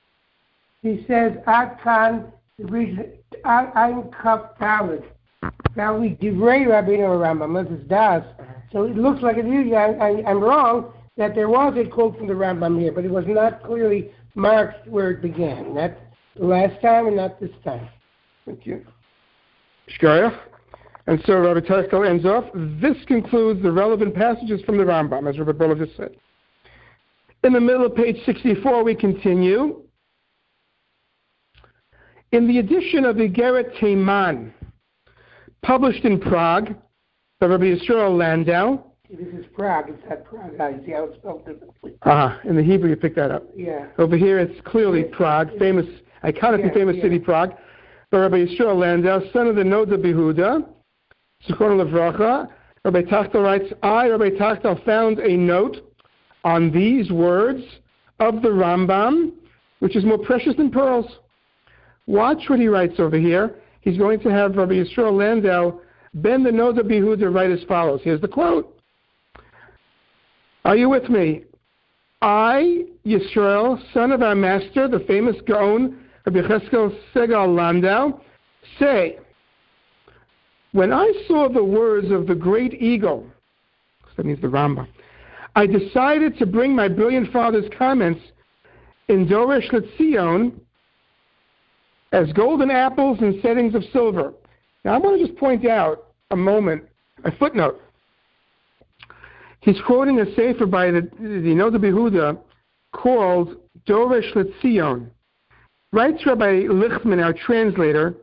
he says, Ad Kan, the reason, Ein Kaf Talid. Now we divrei Rabbeinu Rambam, this is Das. So it looks like I'm wrong that there was a quote from the Rambam here, but it was not clearly marked where it began. Not the last time and not this time. Thank you. Shkaya. And so Rabbi Tachtel ends off. This concludes the relevant passages from the Rambam, as Rabbi Berlov just said. In the middle of page 64, we continue. In the edition of the Igeret Teiman, published in Prague by Rabbi Yisrael Landau. This is Prague. It's not Prague. I see how it's spelled differently. In the Hebrew, you pick that up. Yeah. Over here, it's clearly Prague, famous, iconically famous city, Prague, by Rabbi Yisrael Landau, son of the Noda Behuda, Zichron Levracha. Rabbi Tachtel writes, I, Rabbi Tachtel, found a note on these words of the Rambam, which is more precious than pearls. Watch what he writes over here. He's going to have Rabbi Yisrael Landau, Ben the Noda Behuda, write as follows. Here's the quote. Are you with me? I, Yisrael, son of our master, the famous Gaon, Rabbi Cheskel Segal Landau, say, when I saw the words of the great eagle, that means the Rambam, I decided to bring my brilliant father's comments in Doresh Letzion as golden apples in settings of silver. Now I want to just point out a footnote. He's quoting a sefer by the Noda Behuda called Doresh Letzion. Writes Rabbi Lichtman, our translator,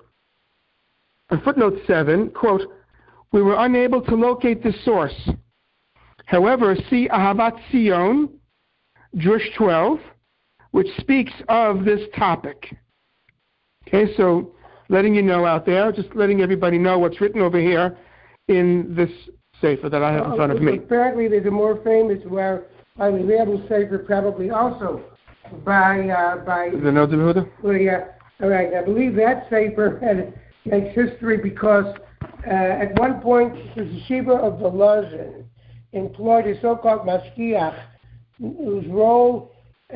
on footnote 7, quote, we were unable to locate this source. However, see Ahavat Zion, Drush 12, which speaks of this topic. Okay, so letting you know out there, just letting everybody know what's written over here in this sefer that I have in front of me. Apparently there's a more famous where I was able to sefer probably also by the Noda Behuda? Well, yeah, all right. I believe that sefer makes history because at one point the yeshiva of Volozhin employed a so-called mashgiach whose role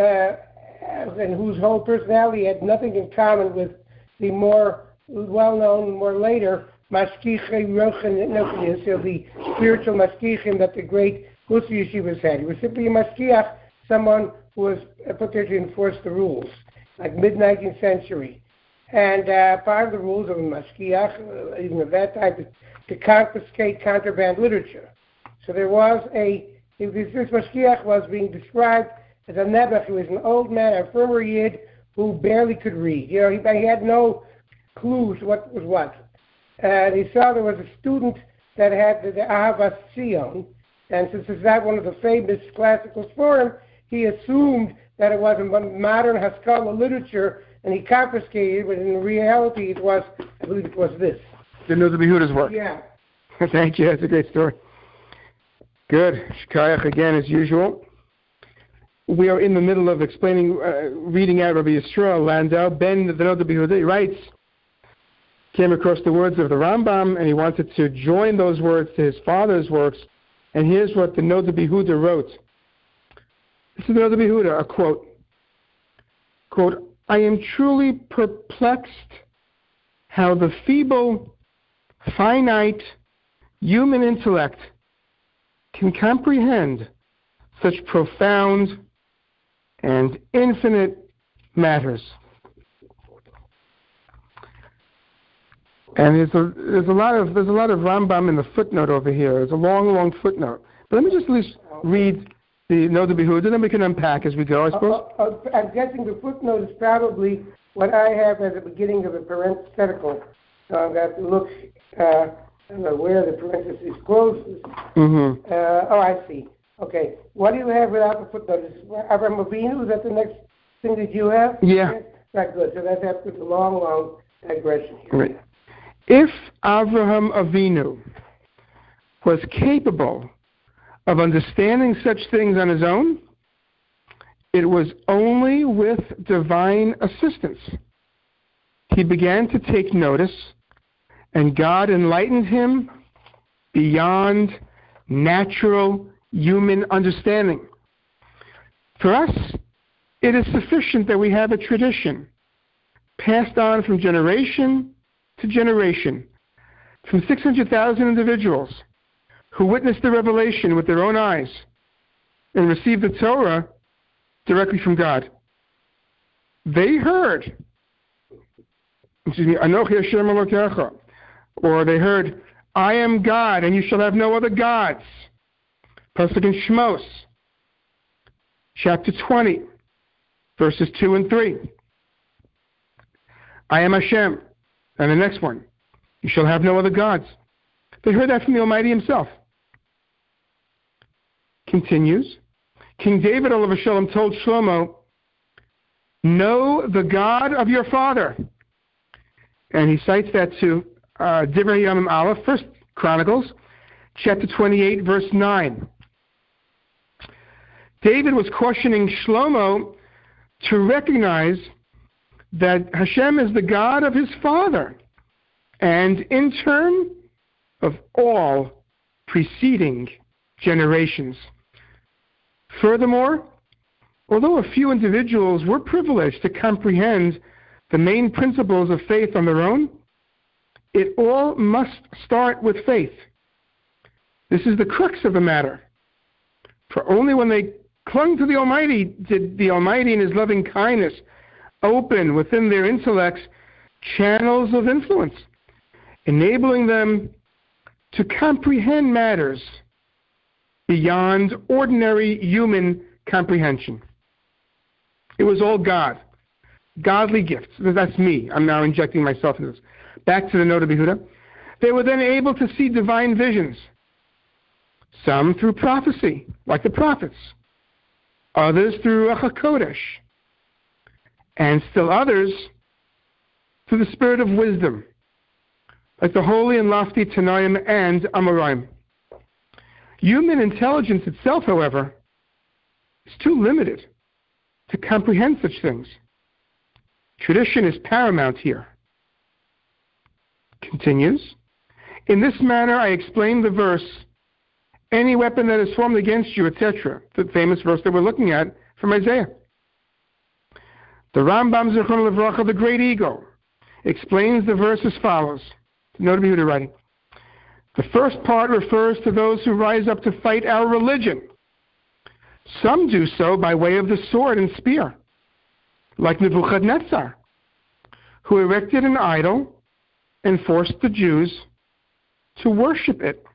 and whose whole personality had nothing in common with the more well-known, more later mashgichei rochanias, the spiritual mashgichim that the great Gusi yeshivas had. He was simply a mashgiach, someone who was put there to enforce the rules, like mid-19th century. And part of the rules of a mashgiach, even of that type, is to confiscate contraband literature. So there was this mashgiach was being described as a nebuch. He was an old man, a former yid, who barely could read. He had no clues what was what. And he saw there was a student that had the Ahavas Tzion, and since it's not one of the famous classical Sforim, he assumed that it was in modern Haskalah literature, and he confiscated, but in reality it was, I believe it was this. The Noda B'Yehuda's work. Yeah. Thank you. That's a great story. Good. Shkayach again, as usual. We are in the middle of explaining, reading out Rabbi Yisrael Landau ben the Noda B'Yehuda. He writes, came across the words of the Rambam, and he wanted to join those words to his father's works. And here's what the Noda B'Yehuda wrote. This is the Noda B'Yehuda, a quote. Quote, I am truly perplexed how the feeble, finite, human intellect can comprehend such profound and infinite matters. And there's a lot of Rambam in the footnote over here. There's a long footnote. But let me just at least read the Noda B'Yehuda, then we can unpack as we go, I suppose. I'm guessing the footnote is probably what I have at the beginning of the parenthetical. So I've got to look where the parenthesis closes. Mm-hmm. I see. Okay. What do you have without the footnote? Is Avraham Avinu? Is that the next thing that you have? Yeah. Right, good. So that's after the long digression here. Right. If Avraham Avinu was capable of understanding such things on his own, it was only with divine assistance. He began to take notice, and God enlightened him beyond natural human understanding. For us, it is sufficient that we have a tradition passed on from generation to generation, from 600,000 individuals who witnessed the revelation with their own eyes and received the Torah directly from God. They heard, Anochi Hashem Elokecha, or they heard, I am God and you shall have no other gods. Pasuk in Shmos, chapter 20, verses 2 and 3. I am Hashem. And the next one, you shall have no other gods. They heard that from the Almighty himself. Continues. King David, alav hashalom, told Shlomo, know the God of your father. And he cites that to Divrei Yamim Aleph, First Chronicles, chapter 28, verse 9. David was cautioning Shlomo to recognize that Hashem is the God of his father, and in turn of all preceding generations. Furthermore, although a few individuals were privileged to comprehend the main principles of faith on their own, it all must start with faith. This is the crux of the matter. For only when they clung to the Almighty did the Almighty in his loving kindness open within their intellects channels of influence, enabling them to comprehend matters beyond ordinary human comprehension. It was all God. Godly gifts. That's me. I'm now injecting myself into this. Back to the Noda B'Yehuda. They were then able to see divine visions. Some through prophecy, like the prophets. Others through Ruach HaKodesh. And still others through the spirit of wisdom, like the holy and lofty Tanaim and Amoraim. Human intelligence itself, however, is too limited to comprehend such things. Tradition is paramount here. Continues, in this manner I explain the verse, any weapon that is formed against you, etc., the famous verse that we're looking at from Isaiah. The Rambam Zichron Livracha, the great ego, explains the verse as follows. Noda B'Yehuda writing. The first part refers to those who rise up to fight our religion. Some do so by way of the sword and spear, like Nebuchadnezzar, who erected an idol and forced the Jews to worship it.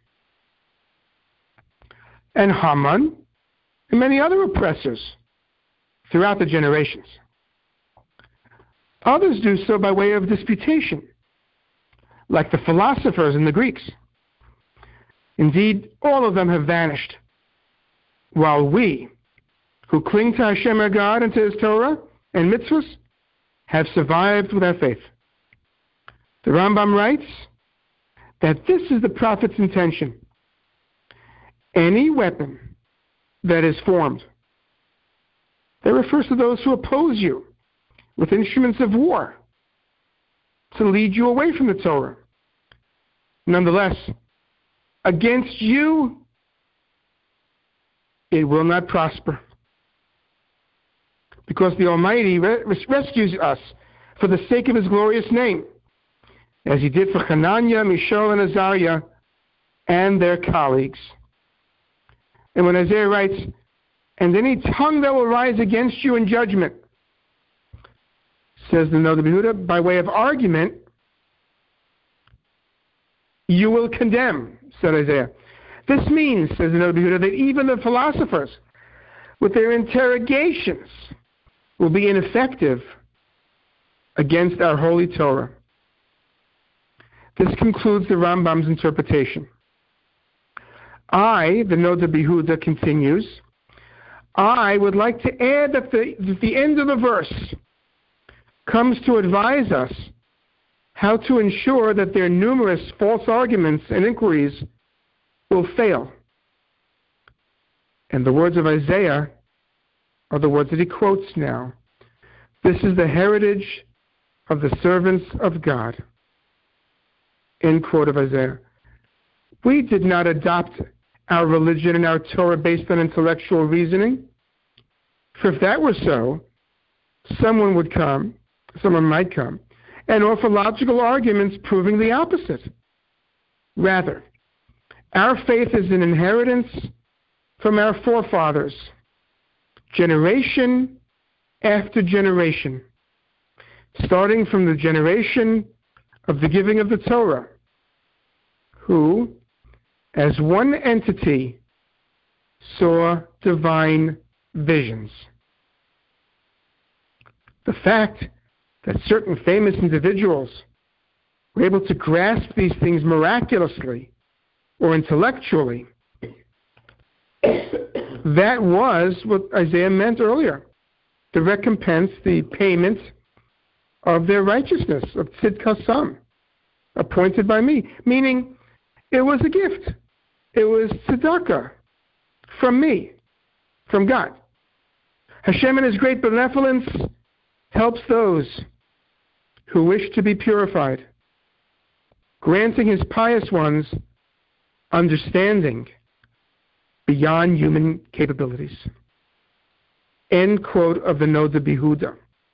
And Haman and many other oppressors throughout the generations. Others do so by way of disputation, like the philosophers and the Greeks. Indeed, all of them have vanished, while we, who cling to Hashem our God and to His Torah and mitzvahs, have survived with our faith. The Rambam writes that this is the prophet's intention. Any weapon that is formed, that refers to those who oppose you with instruments of war to lead you away from the Torah. Nonetheless, against you, it will not prosper. Because the Almighty rescues us for the sake of His glorious name, as He did for Hananiah, Mishael, and Azariah, and their colleagues. And when Isaiah writes, and any tongue that will rise against you in judgment, says the Noda B'Yehuda, by way of argument, you will condemn, said Isaiah. This means, says the Noda B'Yehuda, that even the philosophers, with their interrogations, will be ineffective against our holy Torah. This concludes the Rambam's interpretation. I, the Noda B'Yehuda continues, I would like to add that the end of the verse comes to advise us how to ensure that their numerous false arguments and inquiries will fail. And the words of Isaiah are the words that he quotes now. This is the heritage of the servants of God. End quote of Isaiah. We did not adopt our religion and our Torah based on intellectual reasoning. For if that were so, someone might come, and offer logical arguments proving the opposite. Rather, our faith is an inheritance from our forefathers, generation after generation, starting from the generation of the giving of the Torah, who, as one entity, saw divine visions. The fact that certain famous individuals were able to grasp these things miraculously or intellectually, that was what Isaiah meant earlier, the recompense, the payment of their righteousness, of tzidkas sam, appointed by me, meaning it was a gift. It was tzedakah from me, from God. Hashem in His great benevolence helps those who wish to be purified, granting His pious ones understanding beyond human capabilities. End quote of the Noda B'Yehuda.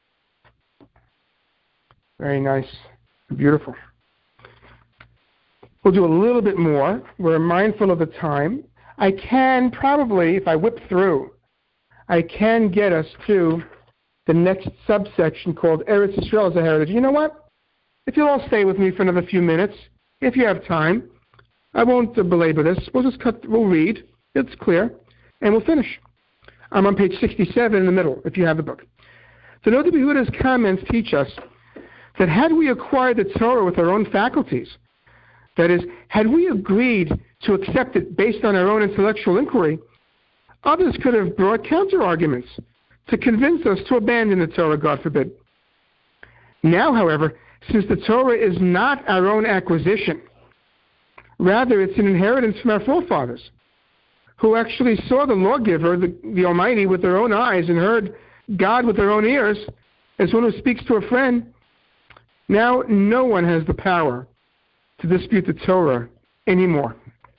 Very nice. Beautiful. We'll do a little bit more. We're mindful of the time. I can probably, if I whip through, I can get us to the next subsection called Eretz Yisrael as a Heritage. You know what? If you'll all stay with me for another few minutes, if you have time, I won't belabor this. We'll read. It's clear. And we'll finish. I'm on page 67 in the middle, if you have the book. So Noda B'Yehuda's comments teach us that had we acquired the Torah with our own faculties, that is, had we agreed to accept it based on our own intellectual inquiry, others could have brought counter-arguments to convince us to abandon the Torah, God forbid. Now, however, since the Torah is not our own acquisition, rather it's an inheritance from our forefathers, who actually saw the lawgiver, the Almighty, with their own eyes and heard God with their own ears, as one who speaks to a friend, now no one has the power to dispute the Torah anymore.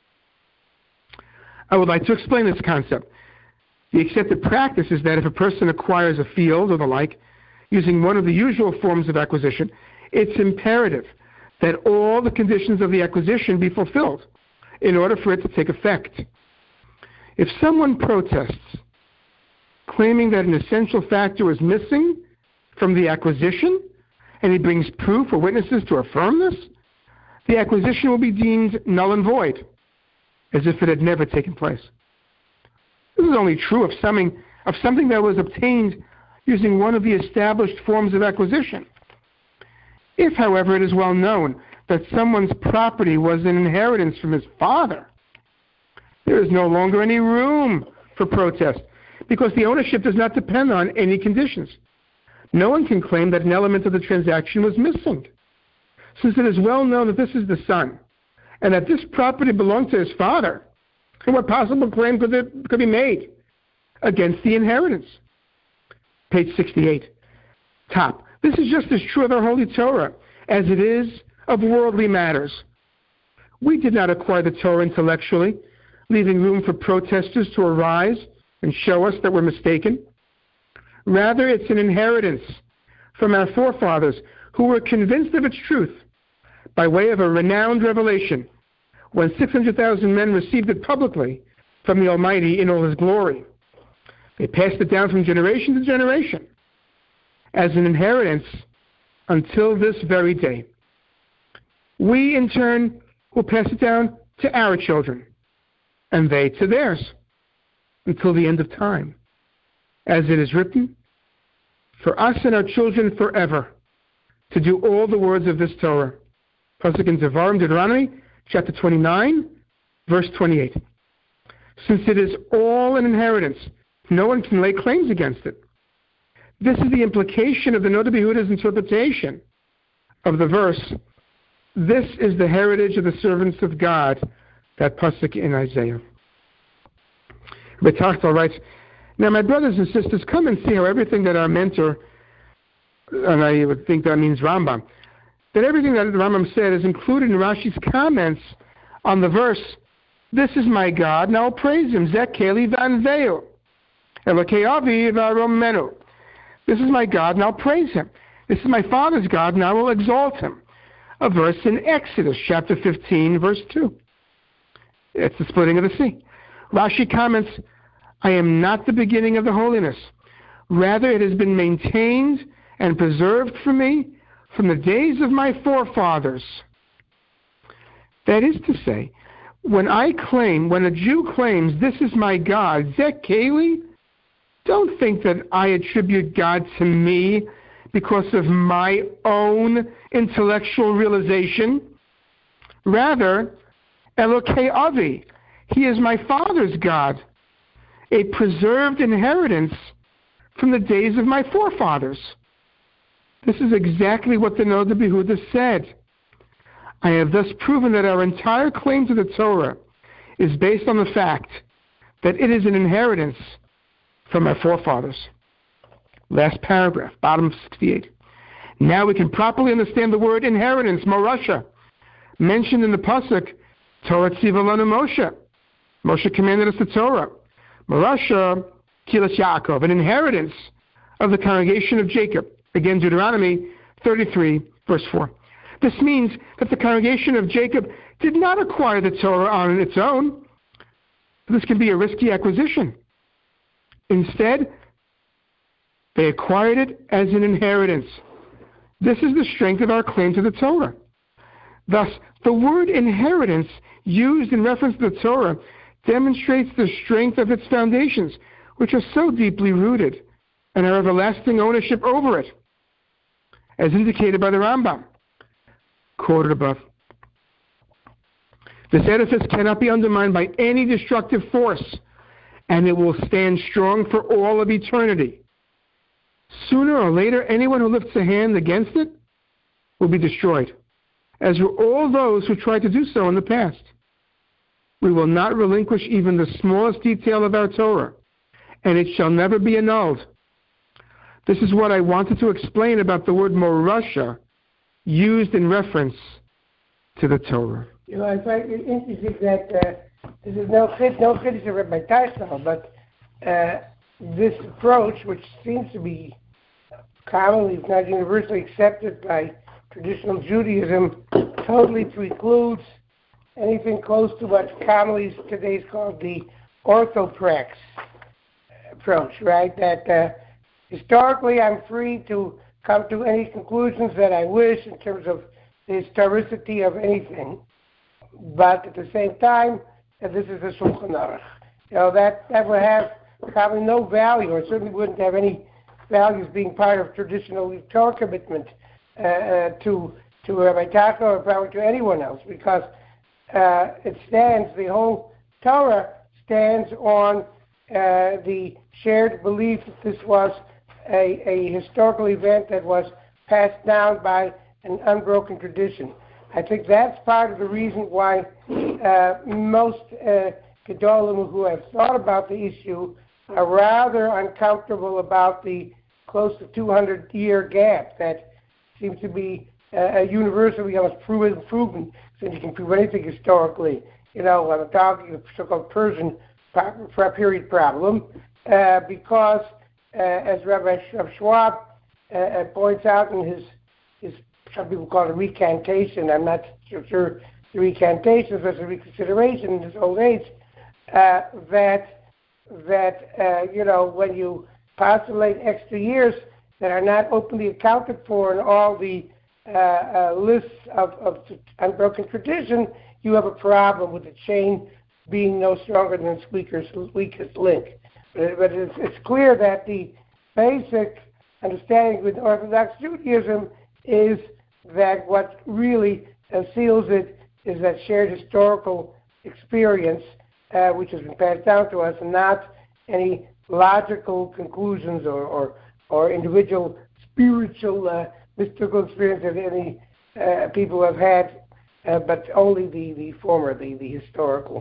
I would like to explain this concept. The accepted practice is that if a person acquires a field or the like, using one of the usual forms of acquisition, it's imperative that all the conditions of the acquisition be fulfilled in order for it to take effect. If someone protests, claiming that an essential factor is missing from the acquisition, and he brings proof or witnesses to affirm this, the acquisition will be deemed null and void, as if it had never taken place. This is only true of something that was obtained using one of the established forms of acquisition. If, however, it is well known that someone's property was an inheritance from his father, there is no longer any room for protest because the ownership does not depend on any conditions. No one can claim that an element of the transaction was missing, since it is well known that this is the son and that this property belonged to his father. And what possible claim could be made against the inheritance? Page 68. Top. This is just as true of our Holy Torah as it is of worldly matters. We did not acquire the Torah intellectually, leaving room for protesters to arise and show us that we're mistaken. Rather, it's an inheritance from our forefathers who were convinced of its truth by way of a renowned revelation when 600,000 men received it publicly from the Almighty in all His glory. They passed it down from generation to generation as an inheritance until this very day. We, in turn, will pass it down to our children, and they to theirs, until the end of time. As it is written, for us and our children forever, to do all the words of this Torah. Pasuk in Devarim, Deuteronomy, chapter 29, verse 28. Since it is all an inheritance, no one can lay claims against it. This is the implication of the Noda B'Yehuda's interpretation of the verse, this is the heritage of the servants of God, that pasuk in Isaiah. Rabbi Tachtel writes, now my brothers and sisters, come and see how everything that our mentor, and I would think that means Rambam, that everything that the Rambam said is included in Rashi's comments on the verse, this is my God, now praise him, Zek Keli Vanveo, Elokei Avi V'Aromenu. This is my God, now praise him. This is my Father's God, now I will exalt him. A verse in Exodus, chapter 15, verse 2. It's the splitting of the sea. Rashi comments, I am not the beginning of the holiness. Rather, it has been maintained and preserved for me from the days of my forefathers. That is to say, when a Jew claims, this is my God, Zek Keli, don't think that I attribute God to me because of my own intellectual realization. Rather, Elokei Avi, he is my Father's God, a preserved inheritance from the days of my forefathers. This is exactly what the Noda B'Yehuda said. I have thus proven that our entire claim to the Torah is based on the fact that it is an inheritance from our forefathers. Last paragraph, bottom 68. Now we can properly understand the word inheritance, morasha, mentioned in the pasuk, Torah tziva lanu Moshe. Moshe commanded us the Torah. Morasha, kilas Yaakov, an inheritance of the congregation of Jacob. Again, Deuteronomy 33, verse 4. This means that the congregation of Jacob did not acquire the Torah on its own. This can be a risky acquisition. Instead, they acquired it as an inheritance. This is the strength of our claim to the Torah. Thus, the word inheritance used in reference to the Torah demonstrates the strength of its foundations, which are so deeply rooted and our everlasting ownership over it, as indicated by the Rambam, quoted above. This edifice cannot be undermined by any destructive force, and it will stand strong for all of eternity. Sooner or later, anyone who lifts a hand against it will be destroyed, as were all those who tried to do so in the past. We will not relinquish even the smallest detail of our Torah, and it shall never be annulled. This is what I wanted to explain about the word morasha used in reference to the Torah. You know, I find it interesting that this is no criticism of Rabbi Teichel, but this approach, which seems to be commonly, if not universally accepted by traditional Judaism, totally precludes anything close to what commonly today is called the orthoprax approach, right? That historically I'm free to come to any conclusions that I wish in terms of the historicity of anything, but at the same time, this is the Shulchan Aruch. You know, that would have probably no value, or certainly wouldn't have any value as being part of traditional Torah commitment. to Rabbi Taka or probably to anyone else, because it stands, the whole Torah stands on the shared belief that this was a historical event that was passed down by an unbroken tradition. I think that's part of the reason why most Gedolim who have thought about the issue are rather uncomfortable about the close to 200-year gap that seems to be universally almost proven, since you can prove anything historically. You know, I'm talking the so-called Persian period problem, because as Rabbi Schwab points out in his, some people call it a recantation, I'm not sure the recantation was a reconsideration in his old age, that you know, when you postulate extra years that are not openly accounted for in all the lists of unbroken tradition, you have a problem with the chain being no stronger than its weakest link. But it's clear that the basic understanding with Orthodox Judaism is that what really seals it is that shared historical experience, which has been passed down to us, and not any logical conclusions or individual spiritual mystical experience that any people have had, but only the former, the historical.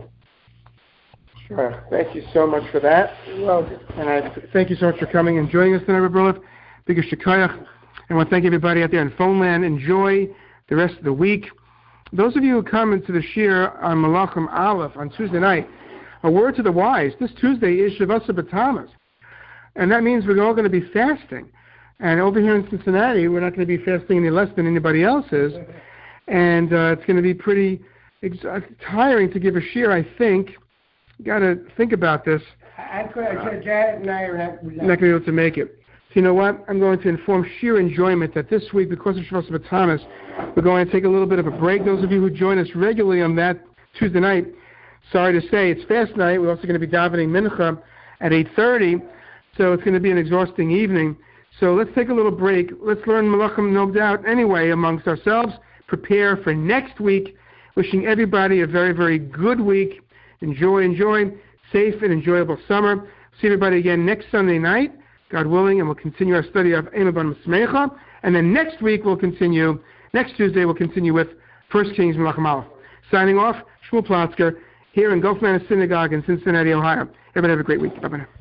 Sure. Thank you so much for that. And thank you so much for coming and joining us tonight, Rabbi Berlin. Big Shekayach. I want to thank everybody out there in phone land. Enjoy the rest of the week. Those of you who come into the Shir on Malachim Aleph on Tuesday night, a word to the wise. This Tuesday is Shavasa B'Tammuz. And that means we're all going to be fasting. And over here in Cincinnati, we're not going to be fasting any less than anybody else is. And it's going to be pretty tiring to give a Shir, I think. You got to think about this. Janet and I are not going to be able to make it. So you know what? I'm going to inform sheer enjoyment that this week, because of Shavasa B'Tammuz, we're going to take a little bit of a break. Those of you who join us regularly on that Tuesday night, sorry to say, it's fast night. We're also going to be davening Mincha at 8:30, so it's going to be an exhausting evening. So let's take a little break. Let's learn Malachim, no doubt, anyway, amongst ourselves. Prepare for next week. Wishing everybody a very, very good week. Enjoy. Safe and enjoyable summer. See everybody again next Sunday night, God willing, and we'll continue our study of Eimah B'Nei Smecha. And then next Tuesday, we'll continue with 1 Kings Malachim Aleph. Signing off, Shmuel Plotzker, here in Gulf Manor Synagogue in Cincinnati, Ohio. Everybody have a great week. Bye-bye now.